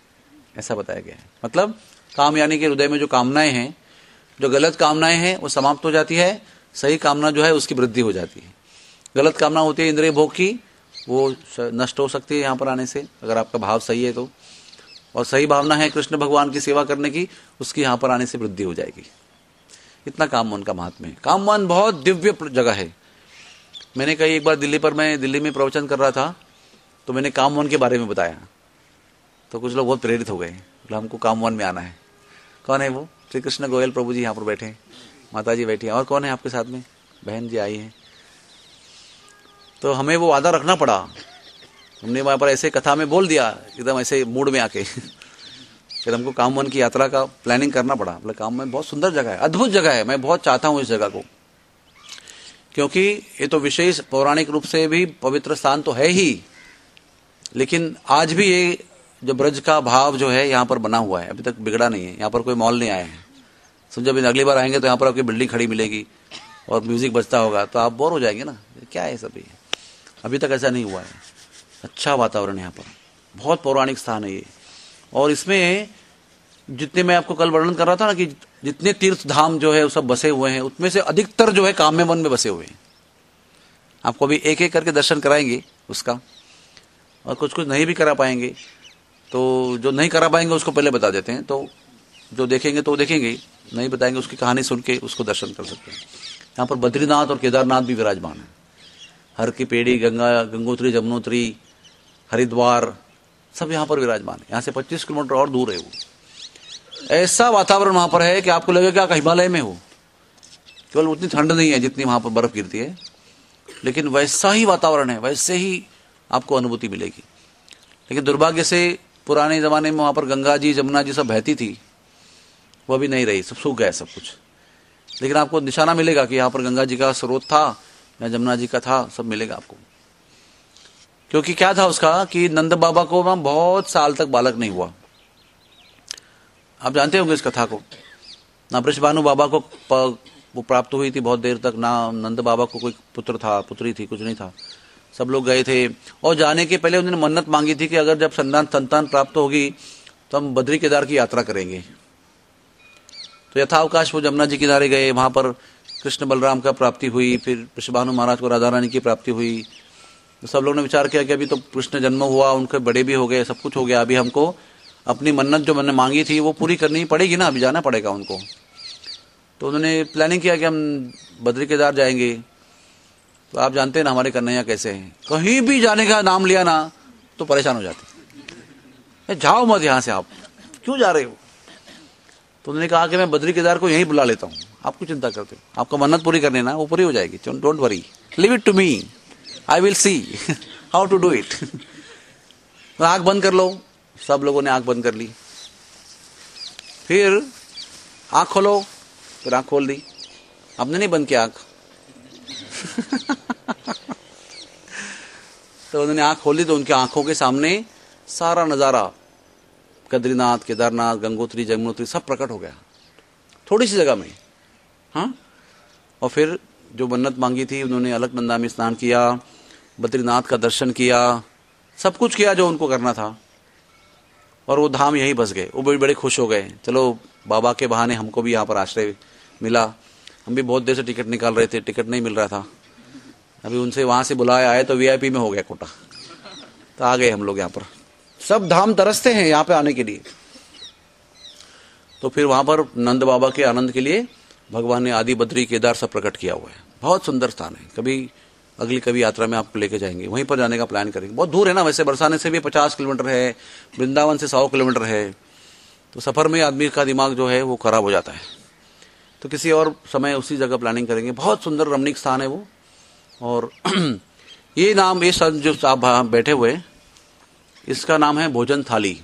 ऐसा बताया गया है। मतलब काम यानी कि हृदय में जो कामनाएं हैं, जो गलत कामनाएं हैं वो समाप्त हो जाती है, सही कामना जो है उसकी वृद्धि हो जाती है। गलत कामना होती है इंद्रिय भोग की, वो नष्ट हो सकती है यहाँ पर आने से, अगर आपका भाव सही है तो। और सही भावना है कृष्ण भगवान की सेवा करने की, उसकी यहाँ पर आने से वृद्धि हो जाएगी। इतना कामवन का महात्म्य है। कामवन बहुत दिव्य जगह है। मैंने कही एक बार मैं दिल्ली में प्रवचन कर रहा था, तो मैंने कामवन के बारे में बताया, तो कुछ लोग बहुत प्रेरित हो गए, बोला हमको कामवन में आना है। कौन है वो? श्री कृष्ण गोयल प्रभु जी यहाँ पर बैठे, माता जी बैठी हैं, और कौन है आपके साथ में? बहन जी आई हैं। तो हमें वो वादा रखना पड़ा। हमने वहाँ पर ऐसे कथा में बोल दिया, एकदम ऐसे मूड में आके फिर हमको कामवन की यात्रा का प्लानिंग करना पड़ा। मतलब कामवन बहुत सुंदर जगह है, अद्भुत जगह है। मैं बहुत चाहता हूँ इस जगह को, क्योंकि ये तो विशेष पौराणिक रूप से भी पवित्र स्थान तो है ही, लेकिन आज भी ये जो ब्रज का भाव जो है यहाँ पर बना हुआ है, अभी तक बिगड़ा नहीं है। यहाँ पर कोई मॉल नहीं आया है। तो जब अगली बार आएंगे तो यहाँ पर आपकी बिल्डिंग खड़ी मिलेगी और म्यूजिक बजता होगा, तो आप बोर हो जाएंगे ना, क्या है सभी। अभी तक ऐसा नहीं हुआ है। अच्छा वातावरण यहाँ पर, बहुत पौराणिक स्थान है ये। और इसमें जितने मैं आपको कल वर्णन कर रहा था ना कि जितने तीर्थ धाम जो है वो सब बसे हुए हैं, उसमें से अधिकतर जो है काम्यवन में बसे हुए हैं। आपको अभी एक एक करके दर्शन कराएंगे उसका, और कुछ कुछ नहीं भी करा पाएंगे, तो जो नहीं करा पाएंगे उसको पहले बता देते हैं। तो जो देखेंगे तो देखेंगे, नहीं बताएंगे उसकी कहानी सुन के उसको दर्शन कर सकते हैं। यहाँ पर बद्रीनाथ और केदारनाथ भी विराजमान है। हर की पेड़ी, गंगोत्री, जमुनोत्री, हरिद्वार सब यहाँ पर विराजमान है। यहाँ से 25 किलोमीटर और दूर है वो। ऐसा वातावरण वहां पर है कि आपको लगेगा कि हिमालय में हो। केवल उतनी ठंड नहीं है जितनी वहां पर बर्फ गिरती है, लेकिन वैसा ही वातावरण है, वैसे ही आपको अनुभूति मिलेगी। लेकिन दुर्भाग्य से पुराने जमाने में वहां पर गंगा जी, जमुना जी सब बहती थी, वो भी नहीं रही, सब सूख गया सब कुछ। लेकिन आपको निशाना मिलेगा कि यहाँ पर गंगा जी का स्रोत था या जमुना जी का था, सब मिलेगा आपको। क्योंकि क्या था उसका कि नंद बाबा को वहां बहुत साल तक बालक नहीं हुआ। आप जानते होंगे इस कथा को। ना वृषभानु बाबा को वो प्राप्त हुई थी बहुत देर तक, ना नंद बाबा को कोई पुत्र था, पुत्री थी, कुछ नहीं था। सब लोग गए थे और जाने के पहले उन्होंने मन्नत मांगी थी कि अगर जब संतान प्राप्त होगी तो हम बद्री केदार की यात्रा करेंगे। तो यथावकाश वो जमुना जी किनारे गए, वहां पर कृष्ण बलराम का प्राप्ति हुई, फिर वृषभानु महाराज को राधा रानी की प्राप्ति हुई। तो सब लोगों ने विचार किया कि अभी तो कृष्ण जन्म हुआ, उनके बड़े भी हो गए, सब कुछ हो गया, अभी हमको अपनी मन्नत जो मैंने मांगी थी वो पूरी करनी पड़ेगी ना, अभी जाना पड़ेगा उनको। तो उन्होंने प्लानिंग किया कि हम बद्री केदार जाएंगे। तो आप जानते हैं ना हमारे कन्हैया कैसे हैं, कहीं भी जाने का नाम लिया ना तो परेशान हो जाते, जाओ मत यहाँ से, आप क्यों जा रहे हो। तो उन्होंने कहा कि मैं बद्री केदार को यहीं बुला लेता हूँ, आप क्यों चिंता करते हो, आपको मन्नत पूरी करनी ना, वो पूरी हो जाएगी, don't worry, leave it to me, I will see how to do it. आंख बंद कर लो। सब लोगों ने आंख बंद कर ली, फिर आंख खोलो, फिर आंख खोल दी। आपने नहीं बंद किया आंख तो उन्होंने आंख खोली तो उनकी आंखों के सामने सारा नजारा, बद्रीनाथ, केदारनाथ, गंगोत्री, जमुनोत्री सब प्रकट हो गया थोड़ी सी जगह में। हाँ, और फिर जो मन्नत मांगी थी उन्होंने अलकनंदा में स्नान किया, बद्रीनाथ का दर्शन किया, सब कुछ किया जो उनको करना था, और वो धाम यहीं बस गए। वो बड़े खुश हो गए, चलो बाबा के बहाने हमको भी यहाँ पर आश्रय मिला। हम भी बहुत देर से टिकट निकाल रहे थे, टिकट नहीं मिल रहा था। अभी उनसे वहां से बुलाया आए तो वीआईपी में हो गया कोटा, तो आ गए हम लोग यहाँ पर। सब धाम तरसते हैं यहाँ पे आने के लिए। तो फिर वहां पर नंद बाबा के आनंद के लिए भगवान ने आदि बद्री केदार सब प्रकट किया हुआ है। बहुत सुंदर स्थान है। कभी यात्रा में आपको लेके जाएंगे, वहीं पर जाने का प्लान करेंगे। बहुत दूर है ना, वैसे बरसाने से भी 50 किलोमीटर है, वृंदावन से 100 किलोमीटर है। तो सफर में आदमी का दिमाग जो है वो खराब हो जाता है। तो किसी और समय उसी जगह प्लानिंग करेंगे। बहुत सुंदर रमणीक स्थान है वो। और ये नाम, ये संत जो आप बैठे हुए, इसका नाम है भोजन थाली,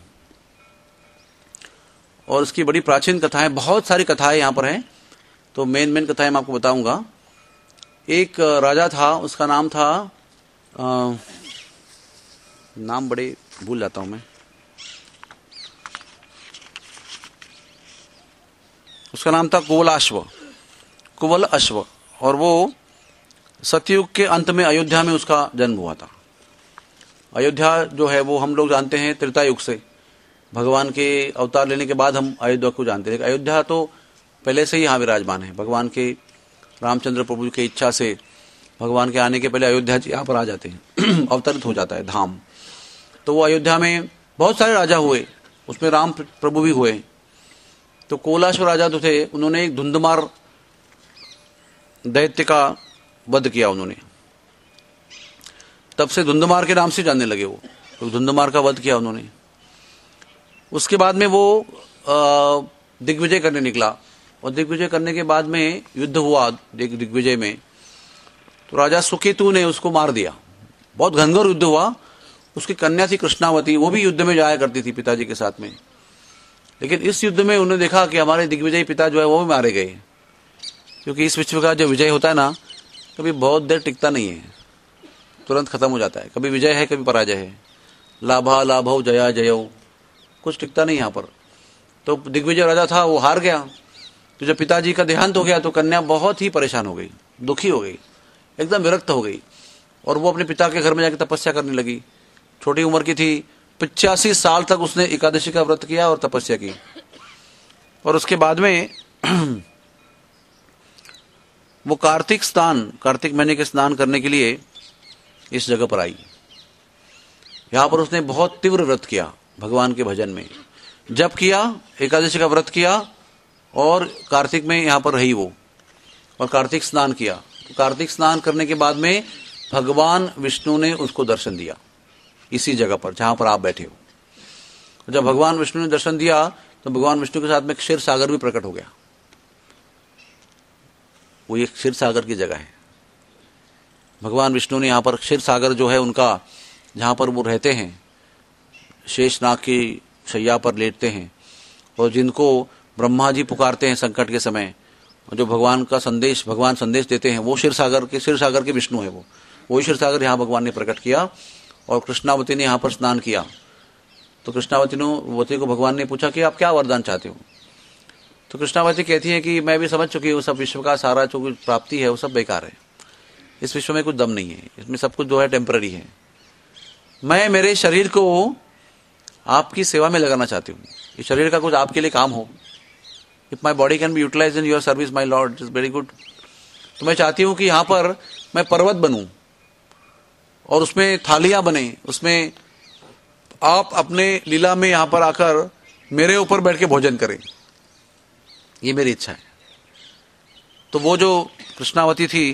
और इसकी बड़ी प्राचीन कथाएं, बहुत सारी कथाएं यहाँ पर हैं। तो मेन कथाएं मैं आपको बताऊंगा। एक राजा था, उसका नाम था नाम बड़े भूल जाता हूं मैं, उसका नाम था कुवल अश्व, और वो सतयुग के अंत में अयोध्या में उसका जन्म हुआ था। अयोध्या जो है वो हम लोग जानते हैं त्रेता युग से, भगवान के अवतार लेने के बाद हम अयोध्या को जानते हैं। अयोध्या तो पहले से ही यहाँ विराजमान है। भगवान के रामचंद्र प्रभु की इच्छा से भगवान के आने के पहले अयोध्या जी यहाँ पर आ जाते हैं अवतरित हो जाता है धाम। तो वो अयोध्या में बहुत सारे राजा हुए, उसमें राम प्रभु भी हुए। तो कोलाश्वर राजा तो थे, उन्होंने एक धुंधमार दैत्य का वध किया उन्होंने। तब से धुंधमार के नाम से जानने लगे वो, तो धुंधमार का वध किया उन्होंने। उसके बाद में वो दिग्विजय करने निकला, और दिग्विजय करने के बाद में युद्ध हुआ दिग्विजय में, तो राजा सुकेतु ने उसको मार दिया। बहुत घनघोर युद्ध हुआ। उसकी कन्या थी कृष्णावती, वो भी युद्ध में जाया करती थी पिताजी के साथ में। लेकिन इस युद्ध में उन्होंने देखा कि हमारे दिग्विजयी पिता जो है वो भी मारे गए, क्योंकि इस विश्व का जो विजय होता है ना, कभी बहुत देर टिकता नहीं है, तुरंत खत्म हो जाता है। कभी विजय है, कभी पराजय है। लाभा लाभव जया जयो, कुछ टिकता नहीं यहाँ पर। तो दिग्विजय राजा था, वो हार गया। तो जब पिताजी का देहांत हो गया तो कन्या बहुत ही परेशान हो गई, दुखी हो गई, एकदम विरक्त हो गई, और वो अपने पिता के घर में जाकर तपस्या करने लगी। छोटी उम्र की थी, 85 साल तक उसने एकादशी का व्रत किया और तपस्या की। और उसके बाद में वो कार्तिक महीने के स्नान करने के लिए इस जगह पर आई। यहां पर उसने बहुत तीव्र व्रत किया भगवान के भजन में, जप किया, एकादशी का व्रत किया, और कार्तिक में यहां पर रही वो, और कार्तिक स्नान किया। तो कार्तिक स्नान करने के बाद में भगवान विष्णु ने उसको दर्शन दिया इसी जगह पर जहां पर आप बैठे हो। जब भगवान विष्णु ने दर्शन दिया तो भगवान विष्णु के साथ में क्षीर सागर भी प्रकट हो गया। वो एक क्षीर सागर की जगह है। भगवान विष्णु ने यहाँ पर क्षीर सागर जो है उनका, जहाँ पर वो रहते हैं, शेषनाग की शैया पर लेटते हैं, और जिनको ब्रह्मा जी पुकारते हैं संकट के समय, जो भगवान संदेश देते हैं, वो क्षीर सागर के विष्णु है। वो क्षीर सागर यहाँ भगवान ने प्रकट किया। और कृष्णावती ने यहाँ पर स्नान किया। तो कृष्णावती को भगवान ने पूछा कि आप क्या वरदान चाहते हो। तो कृष्णावती कहती है कि मैं भी समझ चुकी हूँ, सब विश्व का सारा जो कुछ प्राप्ति है वो सब बेकार है। इस विश्व में कुछ दम नहीं है, इसमें सब कुछ जो है टेम्पररी है। मैं मेरे शरीर को आपकी सेवा में लगाना चाहती हूँ, इस शरीर का कुछ आपके लिए काम हो। If my body can be utilise in your service my lord, is very good. तो मैं चाहती हूँ कि यहाँ पर मैं पर्वत बनूं और उसमें थालियां बने, उसमें आप अपने लीला में यहाँ पर आकर मेरे ऊपर बैठ के भोजन करें, ये मेरी इच्छा है। तो वो जो कृष्णावती थी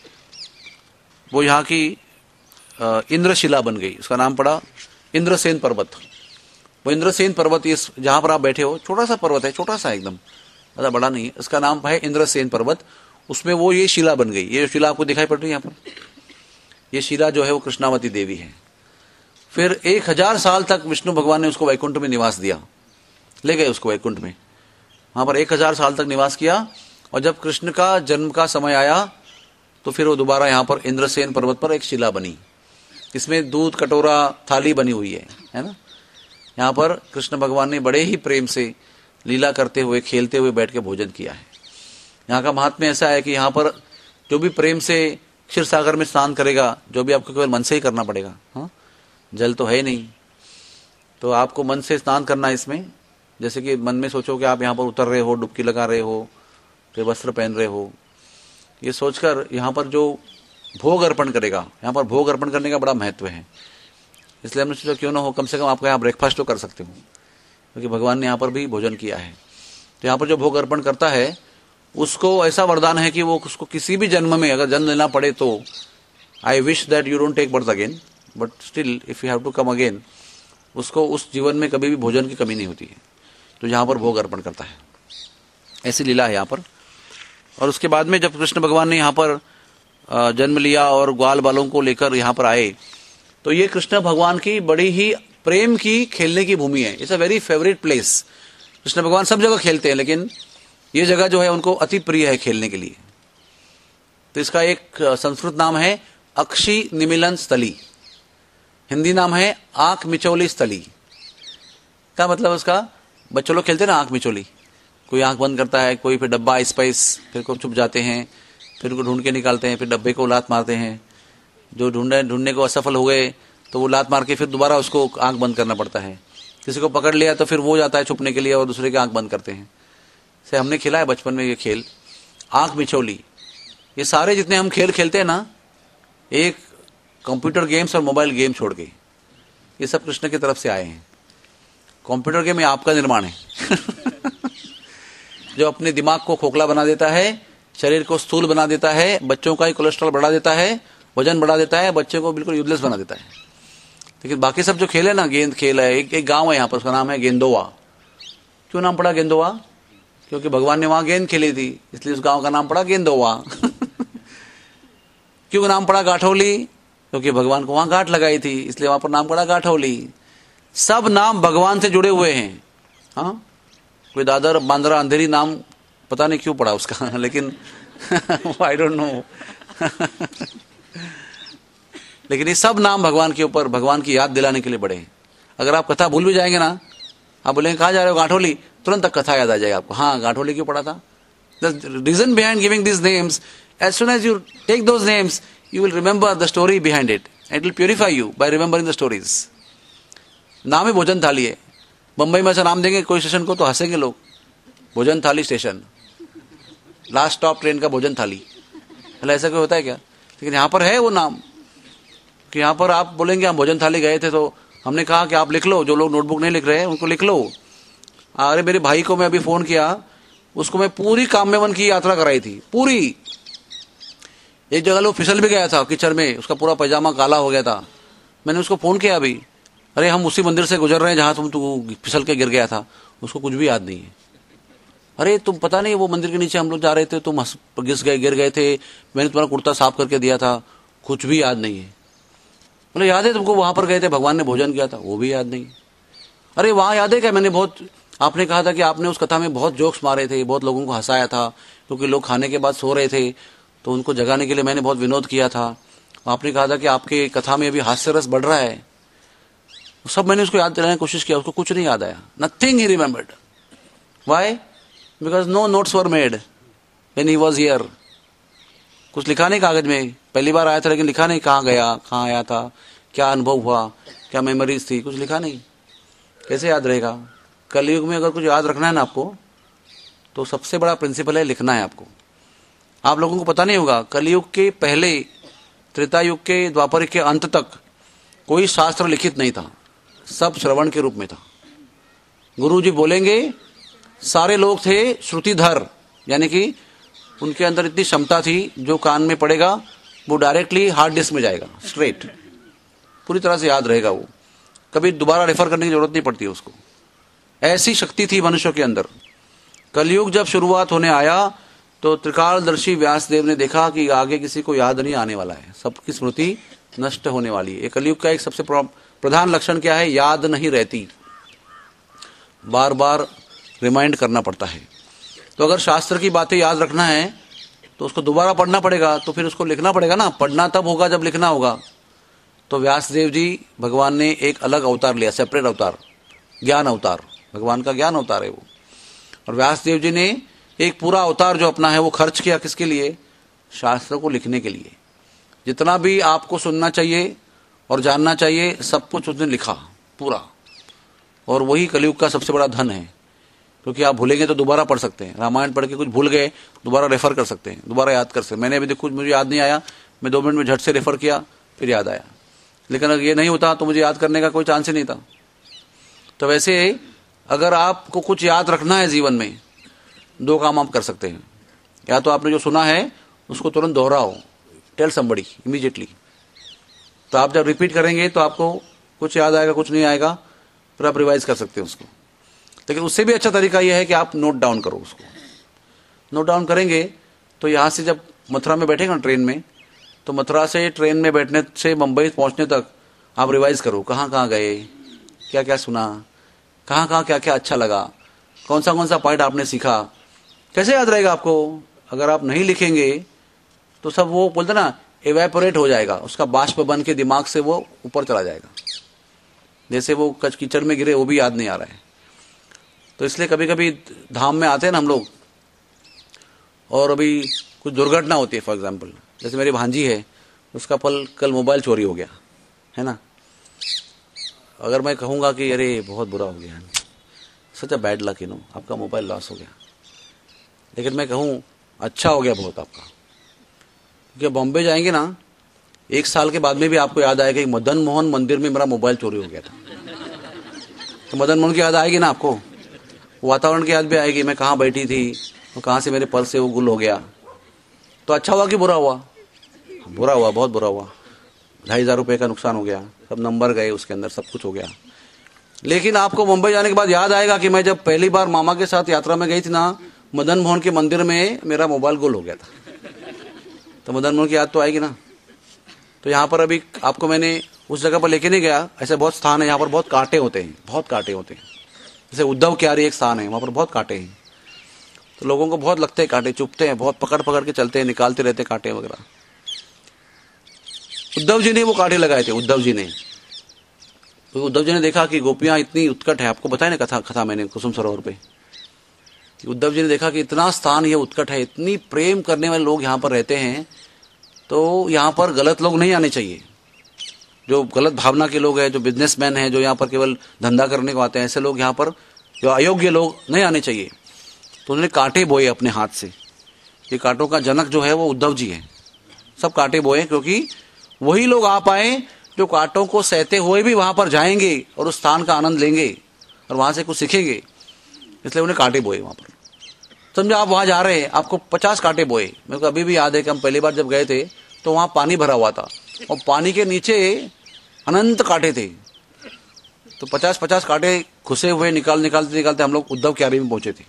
वो यहाँ की इंद्रशिला बन गई, उसका नाम पड़ा इंद्रसेन पर्वत। वो इंद्रसेन पर्वत, इस जहां पर आप बैठे हो, छोटा सा पर्वत है, छोटा सा एकदम, ज्यादा बड़ा नहीं है, इसका नाम है इंद्रसेन पर्वत। उसमें वो ये शिला बन गई। ये शिला आपको दिखाई पड़ रही है यहाँ पर, ये शिला जो है वो कृष्णावती देवी है। फिर 1000 साल तक विष्णु भगवान ने उसको वैकुंठ में निवास दिया, ले गए उसको वैकुंठ में, वहां पर 1000 साल तक निवास किया। और जब कृष्ण का जन्म का समय आया तो फिर वो दोबारा यहाँ पर इंद्रसेन पर्वत पर एक शिला बनी, इसमें दूध कटोरा थाली बनी हुई है ना। यहाँ पर कृष्ण भगवान ने बड़े ही प्रेम से लीला करते हुए, खेलते हुए बैठ के भोजन किया है। यहाँ का महात्म्य ऐसा है कि यहाँ पर जो भी प्रेम से क्षीर सागर में स्नान करेगा, जो भी आपको केवल मन से ही करना पड़ेगा, हाँ, जल तो है नहीं, तो आपको मन से स्नान करना है इसमें। जैसे कि मन में सोचो कि आप यहाँ पर उतर रहे हो, डुबकी लगा रहे हो, फिर वस्त्र पहन रहे हो, ये सोचकर यहाँ पर जो भोग अर्पण करेगा, यहाँ पर भोग अर्पण करने का बड़ा महत्व है। इसलिए हमने सोचा क्यों ना हो, कम से कम आपका यहाँ ब्रेकफास्ट तो कर सकते हो, क्योंकि भगवान ने यहाँ पर भी भोजन किया है। तो यहाँ पर जो भोग अर्पण करता है उसको ऐसा वरदान है कि वो उसको किसी भी जन्म में अगर जन्म लेना पड़े तो I wish that you don't take birth again, but still if you have to come again, उसको उस जीवन में कभी भी भोजन की कमी नहीं होती है। तो यहाँ पर भोग अर्पण करता है, ऐसी लीला है यहाँ पर। और उसके बाद में जब कृष्ण भगवान ने यहाँ पर जन्म लिया और ग्वाल बालों को लेकर यहाँ पर आए, तो ये कृष्ण भगवान की बड़ी ही प्रेम की, खेलने की भूमि है। It's a very favourite place. Krishna भगवान सब जगह खेलते हैं, लेकिन ये जगह जो है उनको अति प्रिय है खेलने के लिए। तो इसका एक संस्कृत नाम है अक्षी निमिलन स्थली, हिंदी नाम है आंख मिचौली स्थली। क्या मतलब उसका? बच्चों लोग खेलते हैं ना आंख मिचौली, कोई आंख बंद करता है, कोई फिर डब्बा स्पाइस, फिर को छुप जाते हैं, फिर उनको ढूंढ के निकालते हैं, फिर डब्बे को लात मारते हैं। जो ढूंढने को असफल हो गए तो वो लात मार के फिर दोबारा उसको आंख बंद करना पड़ता है। किसी को पकड़ लिया तो फिर वो जाता है छुपने के लिए और दूसरे की आंख बंद करते हैं। से हमने खेला है बचपन में ये खेल, आंख मिचौली, ये सारे जितने हम खेल खेलते हैं ना, एक कंप्यूटर गेम्स और मोबाइल गेम छोड़ के, ये सब कृष्ण की तरफ से आए हैं। कंप्यूटर गेम ये आपका निर्माण है जो अपने दिमाग को खोखला बना देता है, शरीर को स्थूल बना देता है, बच्चों का ही कोलेस्ट्रॉल बढ़ा देता है, वजन बढ़ा देता है, बच्चे को बिल्कुल यूजलेस बना देता है। लेकिन बाकी सब जो खेल है ना, गेंद खेल है, एक गांव है यहाँ पर, उसका नाम है गेंदोवा। क्यों नाम पड़ा गेंदोवा? क्योंकि भगवान ने वहां गेंद खेली थी, इसलिए उस गांव का नाम पड़ा गेंदोवा क्यों नाम पड़ा गाठौली? क्योंकि भगवान को वहां गांठ लगाई थी, इसलिए वहां पर नाम पड़ा गाठौली। सब नाम भगवान से जुड़े हुए हैं। हाँ, कोई दादर बांद्रा अंधेरी नाम पता नहीं क्यों पड़ा उसका लेकिन आई डोंट नो लेकिन ये सब नाम भगवान के ऊपर, भगवान की याद दिलाने के लिए बड़े हैं। अगर आप कथा भूल भी जाएंगे ना, आप बोलेंगे कहाँ जा रहे हो? गाठौली, तुरंत तक कथा याद आ जाएगा आपको। हाँ, गाठौली क्यों पड़ा था? The reason behind giving this names, as soon as you take those names, you will remember the story behind it. It will purify you by remembering the stories. नाम ही भोजन थाली है। बंबई में ऐसा नाम देंगे कोई स्टेशन को तो हंसेंगे लोग, भोजन थाली स्टेशन, लास्ट स्टॉप ट्रेन का भोजन थाली। मतलब ऐसा कोई होता है क्या? लेकिन यहाँ पर है वो नाम कि यहाँ पर आप बोलेंगे हम भोजन थाली गए थे, तो हमने कहा कि आप लिख लो, जो लोग नोटबुक नहीं लिख रहे हैं उनको लिख लो। अरे मेरे भाई को मैं अभी फोन किया, उसको मैं पूरी काम्यवन की यात्रा कराई थी, पूरी। एक जगह लोग फिसल भी गया था कीचड़ में, उसका पूरा पैजामा काला हो गया था। मैंने उसको फोन किया अभी, अरे हम उसी मंदिर से गुजर रहे हैं जहां तू फिसल के गिर गया था। उसको कुछ भी याद नहीं है। अरे तुम पता नहीं वो मंदिर के नीचे हम लोग जा रहे थे, तुम गिर गए थे, मैंने तुम्हारा कुर्ता साफ करके दिया था, कुछ भी याद नहीं है। बोले याद है तुमको वहां पर गए थे, भगवान ने भोजन किया था, वो भी याद नहीं। अरे वहां याद है क्या, मैंने बहुत, आपने कहा था कि आपने उस कथा में बहुत जोक्स मारे थे, बहुत लोगों को हंसाया था, क्योंकि लोग खाने के बाद सो रहे थे तो उनको जगाने के लिए मैंने बहुत विनोद किया था। आपने कहा था कि आपके कथा में अभी हास्य रस बढ़ रहा है। सब मैंने उसको याद दिलाने की कोशिश किया, उसको कुछ नहीं याद आया। Nothing he remembered. Why? Because no notes were made when he was here. कुछ लिखा नहीं कागज में, पहली बार आया था लेकिन लिखा नहीं कहाँ गया, कहाँ आया था, क्या अनुभव हुआ, क्या मेमोरीज थी, कुछ लिखा नहीं। कैसे याद रहेगा? कलयुग में अगर कुछ याद रखना है ना आपको, तो सबसे बड़ा प्रिंसिपल है लिखना है आपको। आप लोगों को पता नहीं होगा, कलयुग के पहले, त्रेता युग के, द्वापर के अंत तक कोई शास्त्र लिखित नहीं था, सब श्रवण के रूप में था। गुरु जी बोलेंगे, सारे लोग थे श्रुतिधर, यानी कि उनके अंदर इतनी क्षमता थी, जो कान में पड़ेगा वो डायरेक्टली हार्ड डिस्क में जाएगा, स्ट्रेट, पूरी तरह से याद रहेगा। वो कभी दोबारा रेफर करने की जरूरत नहीं पड़ती उसको, ऐसी शक्ति थी मनुष्यों के अंदर। कलयुग जब शुरुआत होने आया तो त्रिकालदर्शी व्यासदेव ने देखा कि आगे किसी को याद नहीं आने वाला है, सबकी स्मृति नष्ट होने वाली है। कलयुग का एक सबसे प्रधान लक्षण क्या है? याद नहीं रहती, बार बार रिमाइंड करना पड़ता है। तो अगर शास्त्र की बातें याद रखना है तो उसको दोबारा पढ़ना पड़ेगा, तो फिर उसको लिखना पड़ेगा ना। पढ़ना तब होगा जब लिखना होगा। तो व्यासदेव जी, भगवान ने एक अलग अवतार लिया, सेपरेट अवतार, ज्ञान अवतार, भगवान का ज्ञान अवतार है वो। और व्यासदेव जी ने एक पूरा अवतार जो अपना है वो खर्च किया किसके लिए? शास्त्र को लिखने के लिए। जितना भी आपको सुनना चाहिए और जानना चाहिए, सब कुछ उसने लिखा पूरा। और वही कलयुग का सबसे बड़ा धन है, क्योंकि आप भूलेंगे तो दोबारा पढ़ सकते हैं। रामायण पढ़ के कुछ भूल गए, दोबारा रेफर कर सकते हैं, दोबारा याद कर सकते हैं। मैंने अभी देखो, मुझे याद नहीं आया, मैं 2 मिनट में झट से रेफर किया, फिर याद आया। लेकिन अगर ये नहीं होता तो मुझे याद करने का कोई चांस ही नहीं था। तो वैसे अगर आपको कुछ याद रखना है जीवन में, 2 काम आप कर सकते हैं। या तो आपने जो सुना है उसको तुरंत दोहराओ, टेल समबडी इमीडिएटली। तो आप जब रिपीट करेंगे तो आपको कुछ याद आएगा, कुछ नहीं आएगा, फिर आप रिवाइज कर सकते हैं उसको। लेकिन उससे भी अच्छा तरीका यह है कि आप नोट डाउन करो उसको। नोट डाउन करेंगे तो यहाँ से जब मथुरा में बैठेंगे ना ट्रेन में, तो मथुरा से ट्रेन में बैठने से मुंबई पहुंचने तक आप रिवाइज करो, कहाँ कहाँ गए, क्या क्या सुना, कहाँ कहाँ क्या क्या अच्छा लगा, कौन सा पॉइंट आपने सीखा। कैसे याद रहेगा आपको? अगर आप नहीं लिखेंगे तो सब वो बोलते ना इवेपोरेट हो जाएगा, उसका बाष्प बन के दिमाग से वो ऊपर चला जाएगा। जैसे वो कीचड़ में गिरे, वो भी याद नहीं आ रहा है। तो इसलिए कभी कभी धाम में आते हैं ना हम लोग, और अभी कुछ दुर्घटना होती है, फॉर एग्जाम्पल जैसे मेरी भांजी है, उसका कल मोबाइल चोरी हो गया है ना। अगर मैं कहूँगा कि अरे बहुत बुरा हो गया, सच अ बैड लक, आपका मोबाइल लॉस हो गया, लेकिन मैं कहूँ अच्छा हो गया बहुत आपका, क्योंकि बॉम्बे जाएंगे ना 1 साल के बाद में भी आपको याद आएगा कि मदन मोहन मंदिर में मेरा मोबाइल चोरी हो गया था। तो मदन मोहन की याद आएगी ना आपको, वातावरण की याद भी आएगी, मैं कहाँ बैठी थी और कहाँ से मेरे पर्स से वो गुल हो गया। तो अच्छा हुआ कि बुरा हुआ? बुरा हुआ, बहुत बुरा हुआ। 2,500 रुपये का नुकसान हो गया, सब नंबर गए उसके अंदर, सब कुछ हो गया। लेकिन आपको मुंबई जाने के बाद याद आएगा कि मैं जब पहली बार मामा के साथ यात्रा में गई थी ना, मदन मोहन के मंदिर में मेरा मोबाइल गुल हो गया था। तो मदन मोहन की याद तो आएगी ना। तो यहाँ पर अभी आपको मैंने उस जगह पर लेके नहीं गया, ऐसे बहुत स्थान है यहाँ पर बहुत कांटे होते हैं, बहुत कांटे होते हैं। जैसे उद्धव क्यारी एक स्थान है, वहाँ पर बहुत कांटे हैं, तो लोगों को बहुत लगते हैं कांटे, चुभते हैं, बहुत पकड़ पकड़ के चलते हैं, निकालते रहते हैं कांटे वगैरह। उद्धव जी ने वो कांटे लगाए थे, उद्धव जी ने। तो उद्धव जी ने देखा कि गोपियां इतनी उत्कट है, आपको बताया ना कथा मैंने कुसुम सरोवर पे, कि उद्धव जी ने देखा कि इतना स्थान ये उत्कट है, इतनी प्रेम करने वाले लोग यहाँ पर रहते हैं, तो यहाँ पर गलत लोग नहीं आने चाहिए, जो गलत भावना के लोग हैं, जो बिजनेसमैन हैं, जो यहाँ पर केवल धंधा करने को आते हैं, ऐसे लोग यहाँ पर, जो अयोग्य लोग नहीं आने चाहिए। तो उन्होंने कांटे बोए अपने हाथ से। ये कांटों का जनक जो है वो उद्धव जी है, सब कांटे बोए, क्योंकि वही लोग आ पाए जो कांटों को सहते हुए भी वहां पर जाएंगे और उस स्थान का आनंद लेंगे और वहां से कुछ सीखेंगे, इसलिए उन्हें कांटे बोए वहां पर। समझो आप वहां जा रहे हैं, आपको 50 कांटे बोए। मेरे को अभी भी याद है कि हम पहली बार जब गए थे तो वहां पानी भरा हुआ था और पानी के नीचे अनंत कांटे थे। तो 50-50 कांटे घुसे हुए निकालते हम लोग उद्धव क्यारी में पहुंचे थे।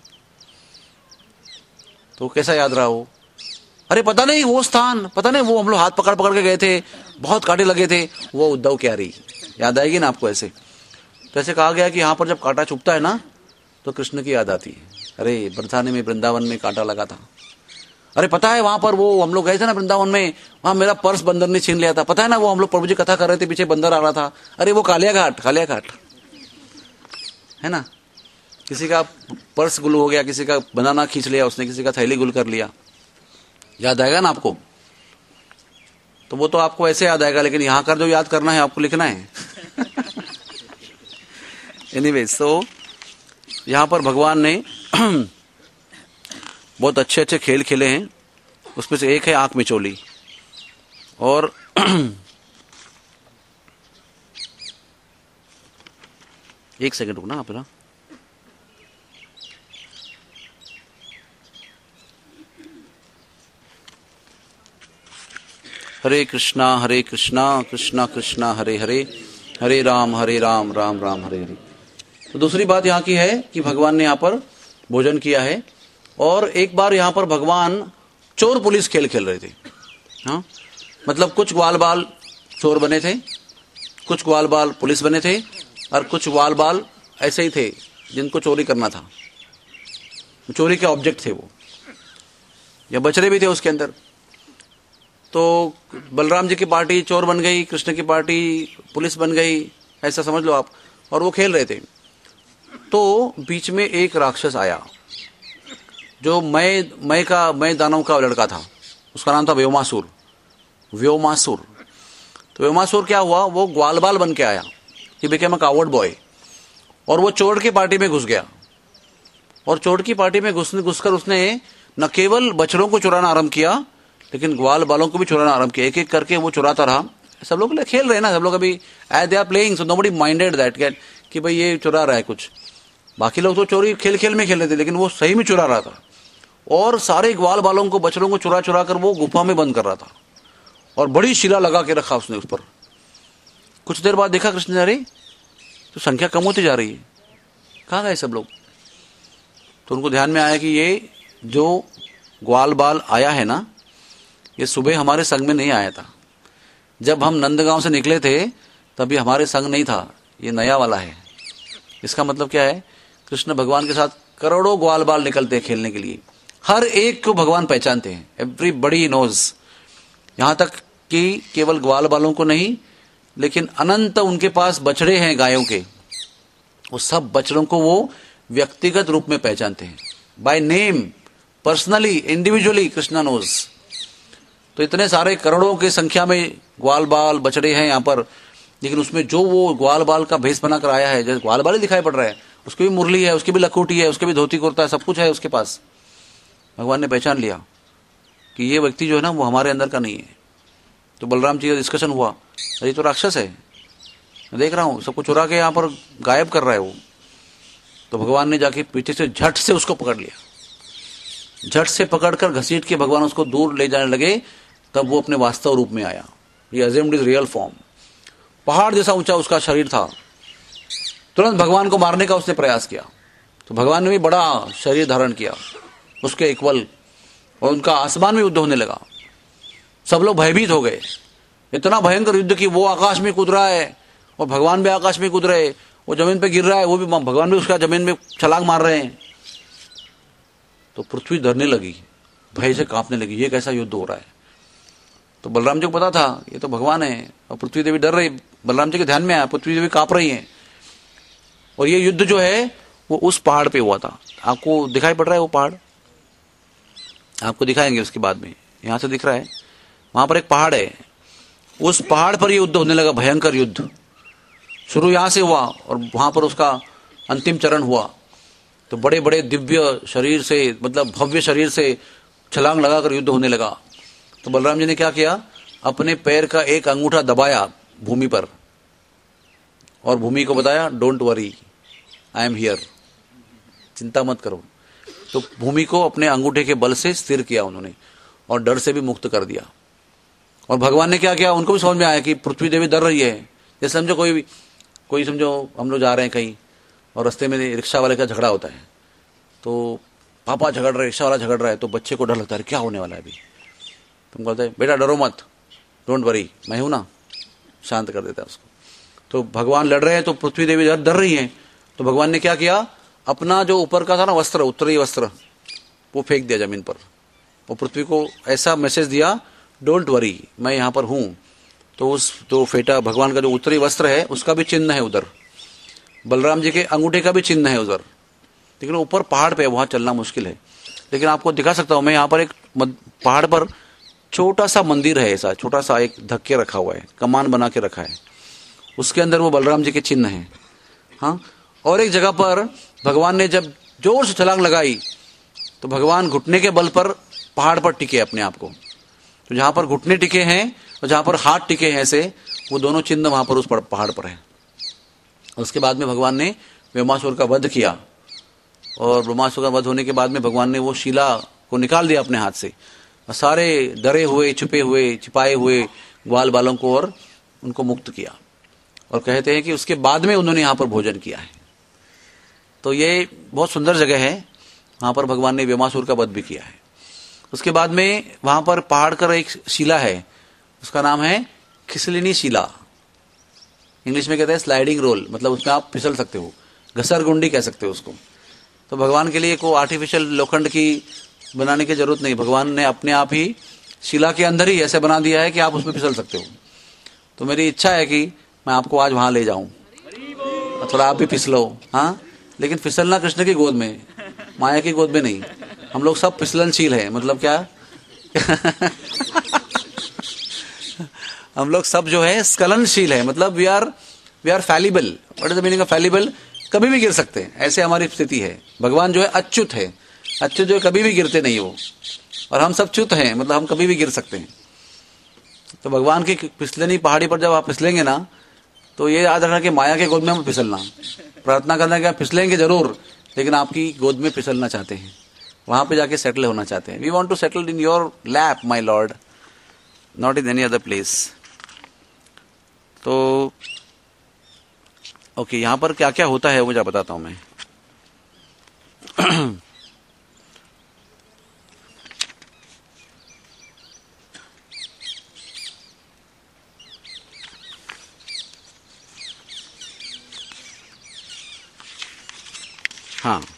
तो कैसा याद रहा हो? अरे पता नहीं वो स्थान, पता नहीं वो हम लोग हाथ पकड़ पकड़ के गए थे, बहुत कांटे लगे थे, वो उद्धव क्यारी याद आएगी ना आपको। ऐसे तो ऐसे कहा गया कि यहाँ पर जब कांटा चुभता है ना तो कृष्ण की याद आती है। अरे बरसाने में वृंदावन में कांटा लगा था, अरे पता है वहां पर वो हम लोग गए थे ना वृंदावन में, वहां मेरा पर्स बंदर ने छीन लिया था, पता है ना वो हम लोग प्रभु जी कथा कर रहे थे, पीछे बंदर आ रहा था, अरे वो कालिया घाट है ना। किसी का पर्स गुल हो गया, किसी का बनाना खींच लिया उसने, किसी का थैली गुल कर लिया, याद आएगा ना आपको। तो वो तो आपको ऐसे याद आएगा, लेकिन यहाँ का जो याद करना है आपको लिखना है। एनीवेज, तो यहाँ पर भगवान ने बहुत अच्छे अच्छे खेल खेले हैं, उसमें से एक है आंख मिचोली। और एक सेकंड रुकना आप ना। हरे कृष्णा कृष्णा कृष्णा हरे हरे, हरे राम राम राम हरे हरे। तो दूसरी बात यहाँ की है कि भगवान ने यहाँ पर भोजन किया है। और एक बार यहाँ पर भगवान चोर पुलिस खेल खेल रहे थे। हाँ, मतलब कुछ ग्वाल बाल चोर बने थे, कुछ ग्वाल बाल पुलिस बने थे, और कुछ ग्वाल बाल ऐसे ही थे जिनको चोरी करना था, चोरी के ऑब्जेक्ट थे वो, या बछड़े भी थे उसके अंदर। तो बलराम जी की पार्टी चोर बन गई, कृष्ण की पार्टी पुलिस बन गई, ऐसा समझ लो आप। और वो खेल रहे थे। तो बीच में एक राक्षस आया जो मैं दानव का लड़का था, उसका नाम था व्योमासुर। तो व्योमासुर क्या हुआ, वो ग्वाल बाल बन के आया, he became a coward boy, और वो चोर की पार्टी में घुस गया। और चोर की पार्टी में घुसकर उसने न केवल बछड़ों को चुराना आरंभ किया, लेकिन ग्वाल बालों को भी चुराना आरंभ किया। एक एक करके वो चुराता रहा। सब लोग खेल रहे हैं ना, सब लोग अभी they are playing, so nobody minded that कि भाई ये चुरा रहा है कुछ। बाकी लोग तो चोरी खेल खेल में खेल रहे थे, लेकिन वो सही में चुरा रहा था। और सारे ग्वाल बालों को, बछड़ों को चुरा चुरा कर वो गुफा में बंद कर रहा था, और बड़ी शिला लगा के रखा उसने उस पर। कुछ देर बाद देखा कृष्ण ने, अरे तो संख्या कम होती जा रही है, कहाँ गए सब लोग। तो उनको ध्यान में आया कि ये जो ग्वाल बाल आया है ना, ये सुबह हमारे संग में नहीं आया था। जब हम नंदगांव से निकले थे तभी हमारे संग नहीं था, ये नया वाला है। इसका मतलब क्या है, कृष्ण भगवान के साथ करोड़ों ग्वाल बाल निकलते हैं खेलने के लिए, हर एक को भगवान पहचानते हैं, एवरीबडी नोज। यहां तक कि केवल ग्वाल बालों को नहीं, लेकिन अनंत उनके पास बछड़े हैं गायों के, वो सब बछड़ों को वो व्यक्तिगत रूप में पहचानते हैं, by name, personally, individually Krishna knows. तो इतने सारे करोड़ों की संख्या में ग्वाल बाल बछड़े हैं यहाँ पर, लेकिन उसमें जो वो ग्वाल बाल का भेष बनाकर आया है, जैसे ग्वाल बाल ही दिखाई पड़ रहा है, उसकी भी मुरली है, उसकी भी लखोटी है, उसके भी धोती कुर्ता है, सब कुछ है उसके पास। भगवान ने पहचान लिया कि ये व्यक्ति जो है ना वो हमारे अंदर का नहीं है। तो बलराम जी का डिस्कशन हुआ, अरे तो राक्षस है, मैं देख रहा हूँ सबको चुरा के यहाँ पर गायब कर रहा है वो। तो भगवान ने जाके पीछे से झट से उसको पकड़ लिया, झट से पकड़कर घसीट के भगवान उसको दूर ले जाने लगे। तब वो अपने वास्तव रूप में आया। ये अज्यूम्ड इज रियल फॉर्म। पहाड़ जैसा ऊंचा उसका शरीर था। तुरंत भगवान को मारने का उसने प्रयास किया, तो भगवान ने भी बड़ा शरीर धारण किया उसके इक्वल, और उनका आसमान में युद्ध होने लगा। सब लोग भयभीत हो गए। इतना भयंकर युद्ध कि वो आकाश में कूद रहा है और भगवान भी आकाश में कूद रहे, वो जमीन पे गिर रहा है, वो भी भगवान भी उसका जमीन में छलांग मार रहे हैं। तो पृथ्वी डरने लगी, भय से कांपने लगी, ये कैसा युद्ध हो रहा है। तो बलराम जी को पता था ये तो भगवान है, और पृथ्वी देवी डर रही। बलराम जी के ध्यान में आया पृथ्वी देवी कांप रही है। और ये युद्ध जो है वो उस पहाड़ पे हुआ था। आपको दिखाई पड़ रहा है वो पहाड़, आपको दिखाएंगे उसके बाद में। यहां से दिख रहा है, वहां पर एक पहाड़ है, उस पहाड़ पर ये युद्ध होने लगा, भयंकर युद्ध। शुरू यहां से हुआ और वहां पर उसका अंतिम चरण हुआ। तो बड़े बड़े दिव्य शरीर से, मतलब भव्य शरीर से छलांग लगाकर युद्ध होने लगा। तो बलराम जी ने क्या किया, अपने पैर का एक अंगूठा दबाया भूमि पर और भूमि को बताया, don't worry, I am here, चिंता मत करो। तो भूमि को अपने अंगूठे के बल से स्थिर किया उन्होंने और डर से भी मुक्त कर दिया। और भगवान ने क्या किया, उनको भी समझ में आया कि पृथ्वी देवी डर रही है। जैसे समझो कोई समझो हम लोग जा रहे हैं कहीं और रास्ते में रिक्शा वाले का झगड़ा होता है, तो पापा झगड़ रहे, रिक्शा वाला झगड़ रहा है, तो बच्चे को डर लगता है क्या होने वाला है अभी। तुम कहते हैं बेटा डरो मत, डोंट वरी, मैं हूं ना, शांत कर देता है उसको। तो भगवान लड़ रहे हैं तो पृथ्वी देवी डर रही है। तो भगवान ने क्या किया, अपना जो ऊपर का था ना वस्त्र, उत्तरी वस्त्र, वो फेंक दिया जमीन पर। वो पृथ्वी को ऐसा मैसेज दिया, डोंट वरी, मैं यहां पर हूं। तो उस जो फेटा भगवान का जो उत्तरी वस्त्र है उसका भी चिन्ह है उधर, बलराम जी के अंगूठे का भी चिन्ह है उधर। लेकिन ऊपर पहाड़ पे वहां चलना मुश्किल है, लेकिन आपको दिखा सकता हूं मैं। यहाँ पर एक पहाड़ पर छोटा सा मंदिर है, ऐसा छोटा सा एक धक्के रखा हुआ है, कमान बना के रखा है, उसके अंदर वो बलराम जी के चिन्ह है। हाँ, और एक जगह पर भगवान ने जब जोर से छलांग लगाई तो भगवान घुटने के बल पर पहाड़ पर टिके अपने आप को। तो जहां पर घुटने टिके हैं और जहां पर हाथ टिके हैं ऐसे, वो दोनों चिन्ह वहां पर उस पहाड़ पर है। उसके बाद में भगवान ने ब्रह्मासुर का वध किया, और ब्रह्मासुर का वध होने के बाद में भगवान ने वो शिला को निकाल दिया अपने हाथ से, और सारे डरे हुए, छुपे हुए, छिपाए हुए ग्वाल बालों को और उनको मुक्त किया। और कहते हैं कि उसके बाद में उन्होंने यहाँ पर भोजन किया है। तो ये बहुत सुंदर जगह है, वहां पर भगवान ने ब्रह्मासुर का वध भी किया है। उसके बाद में वहां पर पहाड़ कर एक शिला है, उसका नाम है खिसलिनी शिला। इंग्लिश में कहते हैं स्लाइडिंग रोल, मतलब उसमें आप फिसल सकते हो, घसरगुंडी कह सकते हो उसको। तो भगवान के लिए कोई आर्टिफिशियल लोखंड की बनाने की जरूरत नहीं, भगवान ने अपने आप ही शिला के अंदर ही ऐसे बना दिया है कि आप उसमें फिसल सकते हो। तो मेरी इच्छा है कि मैं आपको आज वहां ले जाऊं, थोड़ा आप भी फिसलो। हाँ, लेकिन फिसलना कृष्ण की गोद में, माया की गोद में नहीं। हम लोग सब फिसलनशील हैं, मतलब क्या हम लोग सब जो है स्खलनशील है, मतलब we are fallible. What is the meaning of fallible? कभी भी गिर सकते हैं, ऐसे हमारी स्थिति है। भगवान जो है अच्युत है, अच्युत जो है कभी भी गिरते नहीं वो, और हम सब च्युत हैं, मतलब हम कभी भी गिर सकते हैं। तो भगवान की फिसलनी पहाड़ी पर जब आप फिसलेंगे ना, तो ये याद रखना कि माया के गोद में हम फिसलना, प्रार्थना करना कि आप फिसलेंगे जरूर, लेकिन आपकी गोद में फिसलना चाहते हैं, वहां पे जाके सेटल होना चाहते हैं। We want to settle in your lap my lord, not in any other place. तो ओके, यहां पर क्या क्या होता है मुझे बताता हूं मैं। हाँ,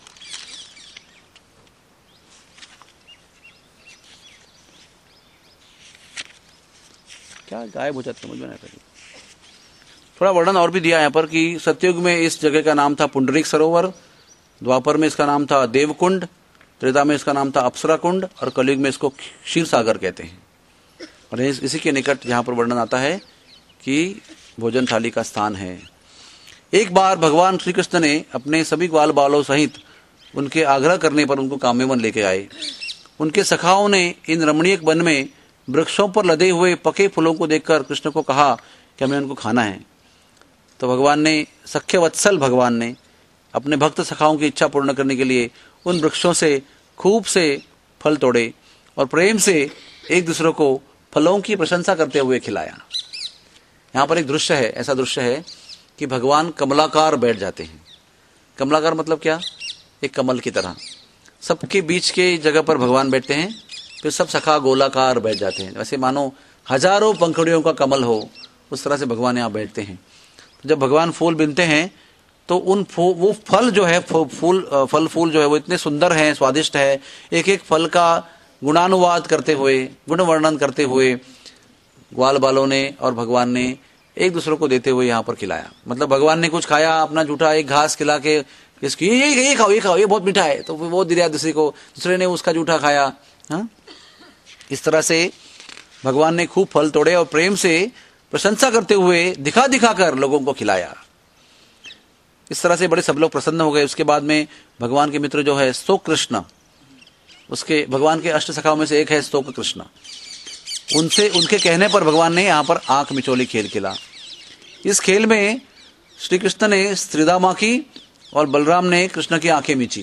क्या गायब हो जाते, मुझ में नहीं आता। थोड़ा वर्णन और भी दिया यहाँ पर कि सतयुग में इस जगह का नाम था पुंडरीक सरोवर, द्वापर में इसका नाम था देवकुंड, त्रेता में इसका नाम था अप्सरा कुंड, और कलयुग में इसको क्षीर सागर कहते हैं। और इसी के निकट यहाँ पर वर्णन आता है कि भोजन थाली का स्थान है। एक बार भगवान श्री कृष्ण ने अपने सभी ग्वाल बालों सहित उनके आग्रह करने पर उनको काम्यवन लेके आए। उनके सखाओं ने इन रमणीय वन में वृक्षों पर लदे हुए पके फूलों को देखकर कृष्ण को कहा कि हमें उनको खाना है। तो भगवान ने, सख्य वत्सल भगवान ने अपने भक्त सखाओं की इच्छा पूर्ण करने के लिए उन वृक्षों से खूब से फल तोड़े और प्रेम से एक दूसरे को फलों की प्रशंसा करते हुए खिलाया। यहाँ पर एक दृश्य है, ऐसा दृश्य है कि भगवान कमलाकार बैठ जाते हैं। कमलाकार मतलब क्या? एक कमल की तरह सबके बीच के जगह पर भगवान बैठते हैं, फिर सब सखा गोलाकार बैठ जाते हैं, वैसे मानो हजारों पंखुड़ियों का कमल हो, उस तरह से भगवान यहाँ बैठते हैं। जब भगवान फूल बिनते हैं तो वो फल जो है, फूल जो है वो इतने सुंदर हैं, स्वादिष्ट है। एक एक फल का गुणानुवाद करते हुए, गुण वर्णन करते हुए ग्वाल बालों ने और भगवान ने एक दूसरे को देते हुए यहाँ पर खिलाया। मतलब भगवान ने कुछ खाया, अपना जूठा एक घास खिला के इसकी ये खाओ, ये खाओ, ये बहुत मीठा है, तो वो दिया दूसरे को, दूसरे ने उसका जूठा खाया। हाँ, इस तरह से भगवान ने खूब फल तोड़े और प्रेम से प्रशंसा करते हुए दिखा दिखा कर लोगों को खिलाया। इस तरह से बड़े सब लोग प्रसन्न हो गए। उसके बाद में भगवान के मित्र जो है स्तोक कृष्ण, उसके भगवान के अष्ट सखाओं में से एक है स्तोक कृष्ण, उनके कहने पर भगवान ने यहाँ पर आंख मिचोली खेल खेला। इस खेल में श्री कृष्ण ने स्त्रीदामा की और बलराम ने कृष्ण की आंखें मीची।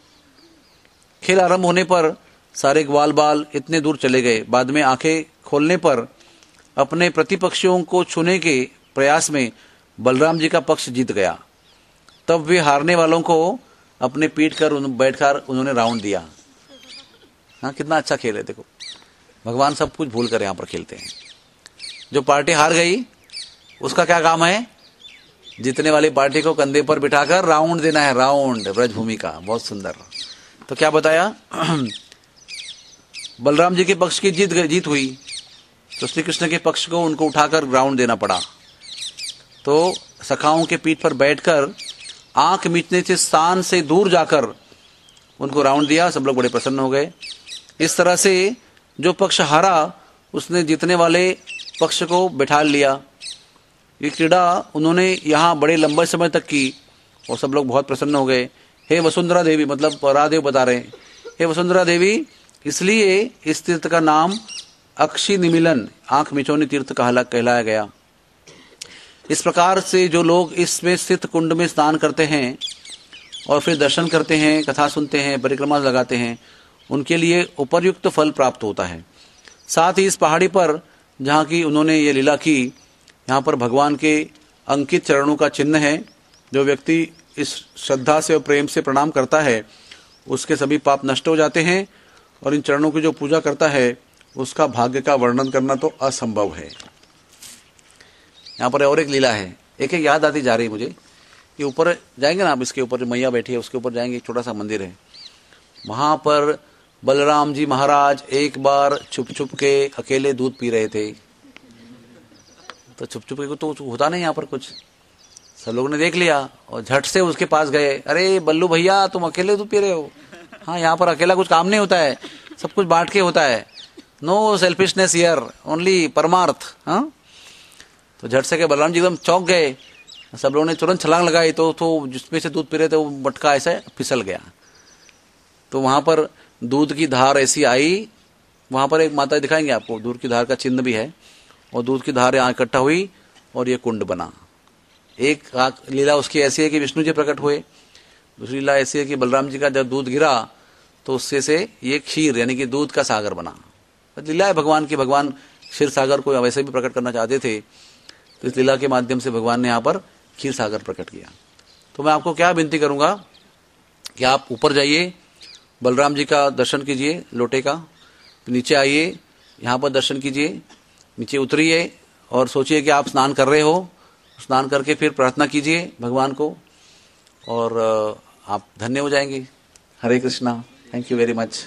खेल आरंभ होने पर सारे ग्वाल बाल इतने दूर चले गए। बाद में आंखें खोलने पर अपने प्रतिपक्षियों को छूने के प्रयास में बलराम जी का पक्ष जीत गया। तब वे हारने वालों को अपने पीठ कर बैठकर उन्होंने राउंड दिया। हाँ, कितना अच्छा खेल है। देखो, भगवान सब कुछ भूल कर यहाँ पर खेलते हैं। जो पार्टी हार गई उसका क्या काम है? जीतने वाली पार्टी को कंधे पर बिठाकर राउंड देना है, राउंड ब्रजभूमि का। बहुत सुंदर। तो क्या बताया? बलराम जी के पक्ष की जीत हुई, तो श्री कृष्ण के पक्ष को उनको उठाकर राउंड देना पड़ा। तो सखाओं के पीठ पर बैठकर आंख मीचने से स्थान से दूर जाकर उनको राउंड दिया। सब लोग बड़े प्रसन्न हो गए। इस तरह से जो पक्ष हारा उसने जीतने वाले पक्ष को बैठा लिया। ये क्रीड़ा उन्होंने यहाँ बड़े लंबे समय तक की और सब लोग बहुत प्रसन्न हो गए। हे वसुंधरा देवी, मतलब राधेव बता रहे हैं, हे वसुंधरा देवी, इसलिए इस तीर्थ का नाम अक्षी निमिलन, आंख मिचौनी तीर्थ कहलाया गया। इस प्रकार से जो लोग इसमें स्थित कुंड में स्नान करते हैं और फिर दर्शन करते हैं, कथा सुनते हैं, परिक्रमा लगाते हैं, उनके लिए उपर्युक्त फल प्राप्त होता है। साथ ही इस पहाड़ी पर जहाँ की उन्होंने ये लीला की, यहाँ पर भगवान के अंकित चरणों का चिन्ह है। जो व्यक्ति इस श्रद्धा से और प्रेम से प्रणाम करता है उसके सभी पाप नष्ट हो जाते हैं, और इन चरणों की जो पूजा करता है उसका भाग्य का वर्णन करना तो असंभव है। यहाँ पर और एक लीला है, एक याद आती जा रही मुझे। ये ऊपर जाएंगे ना आप, इसके ऊपर जो मैया बैठी है उसके ऊपर जाएंगे, एक छोटा सा मंदिर है। वहां पर बलराम जी महाराज एक बार छुप छुप के अकेले दूध पी रहे थे। तो छुप छुप के तो होता नहीं यहाँ पर कुछ, सब लोगों ने देख लिया और झट से उसके पास गए। अरे बल्लू भैया, तुम अकेले दूध पी रहे हो? हाँ, यहाँ पर अकेला कुछ काम नहीं होता है, सब कुछ बांट के होता है। नो सेल्फिशनेस हियर, ओनली परमार्थ। हाँ, तो झट से के बलराम जी एकदम चौंक गए। सब लोगों ने तुरंत छलांग लगाई, तो जिसमें से दूध पी रहे थे वो मटका ऐसे फिसल गया। तो वहां पर दूध की धार ऐसी आई, वहां पर एक माता दिखाएंगे आपको, दूध की धार का चिन्ह भी है, और दूध की धार यहाँ इकट्ठा हुई और ये कुंड बना। एक लीला उसकी ऐसी है कि विष्णु जी प्रकट हुए, दूसरी लीला ऐसी है कि बलराम जी का जब दूध गिरा तो उससे से ये खीर यानी कि दूध का सागर बना। लीला है भगवान की, भगवान क्षीर सागर को वैसे भी प्रकट करना चाहते थे, तो इस लीला के माध्यम से भगवान ने यहाँ पर क्षीर सागर प्रकट किया। तो मैं आपको क्या विनती करूंगा कि आप ऊपर जाइए, बलराम जी का दर्शन कीजिए लोटे का, नीचे आइए, यहाँ पर दर्शन कीजिए, नीचे उतरिए और सोचिए कि आप स्नान कर रहे हो। स्नान करके फिर प्रार्थना कीजिए भगवान को और आप धन्य हो जाएंगे। Hare Krishna, thank you very much.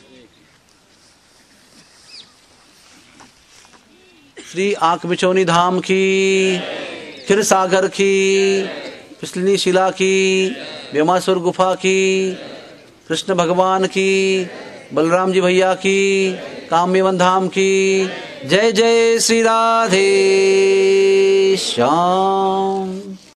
Shri Aankh Michauni धाम की, क्षीर सागर की, फिसलनी शिला की, बेमासुर गुफा की, कृष्ण भगवान की, बलराम जी भैया की, काम्यवन धाम की। जय जय श्री राधे। श्याम।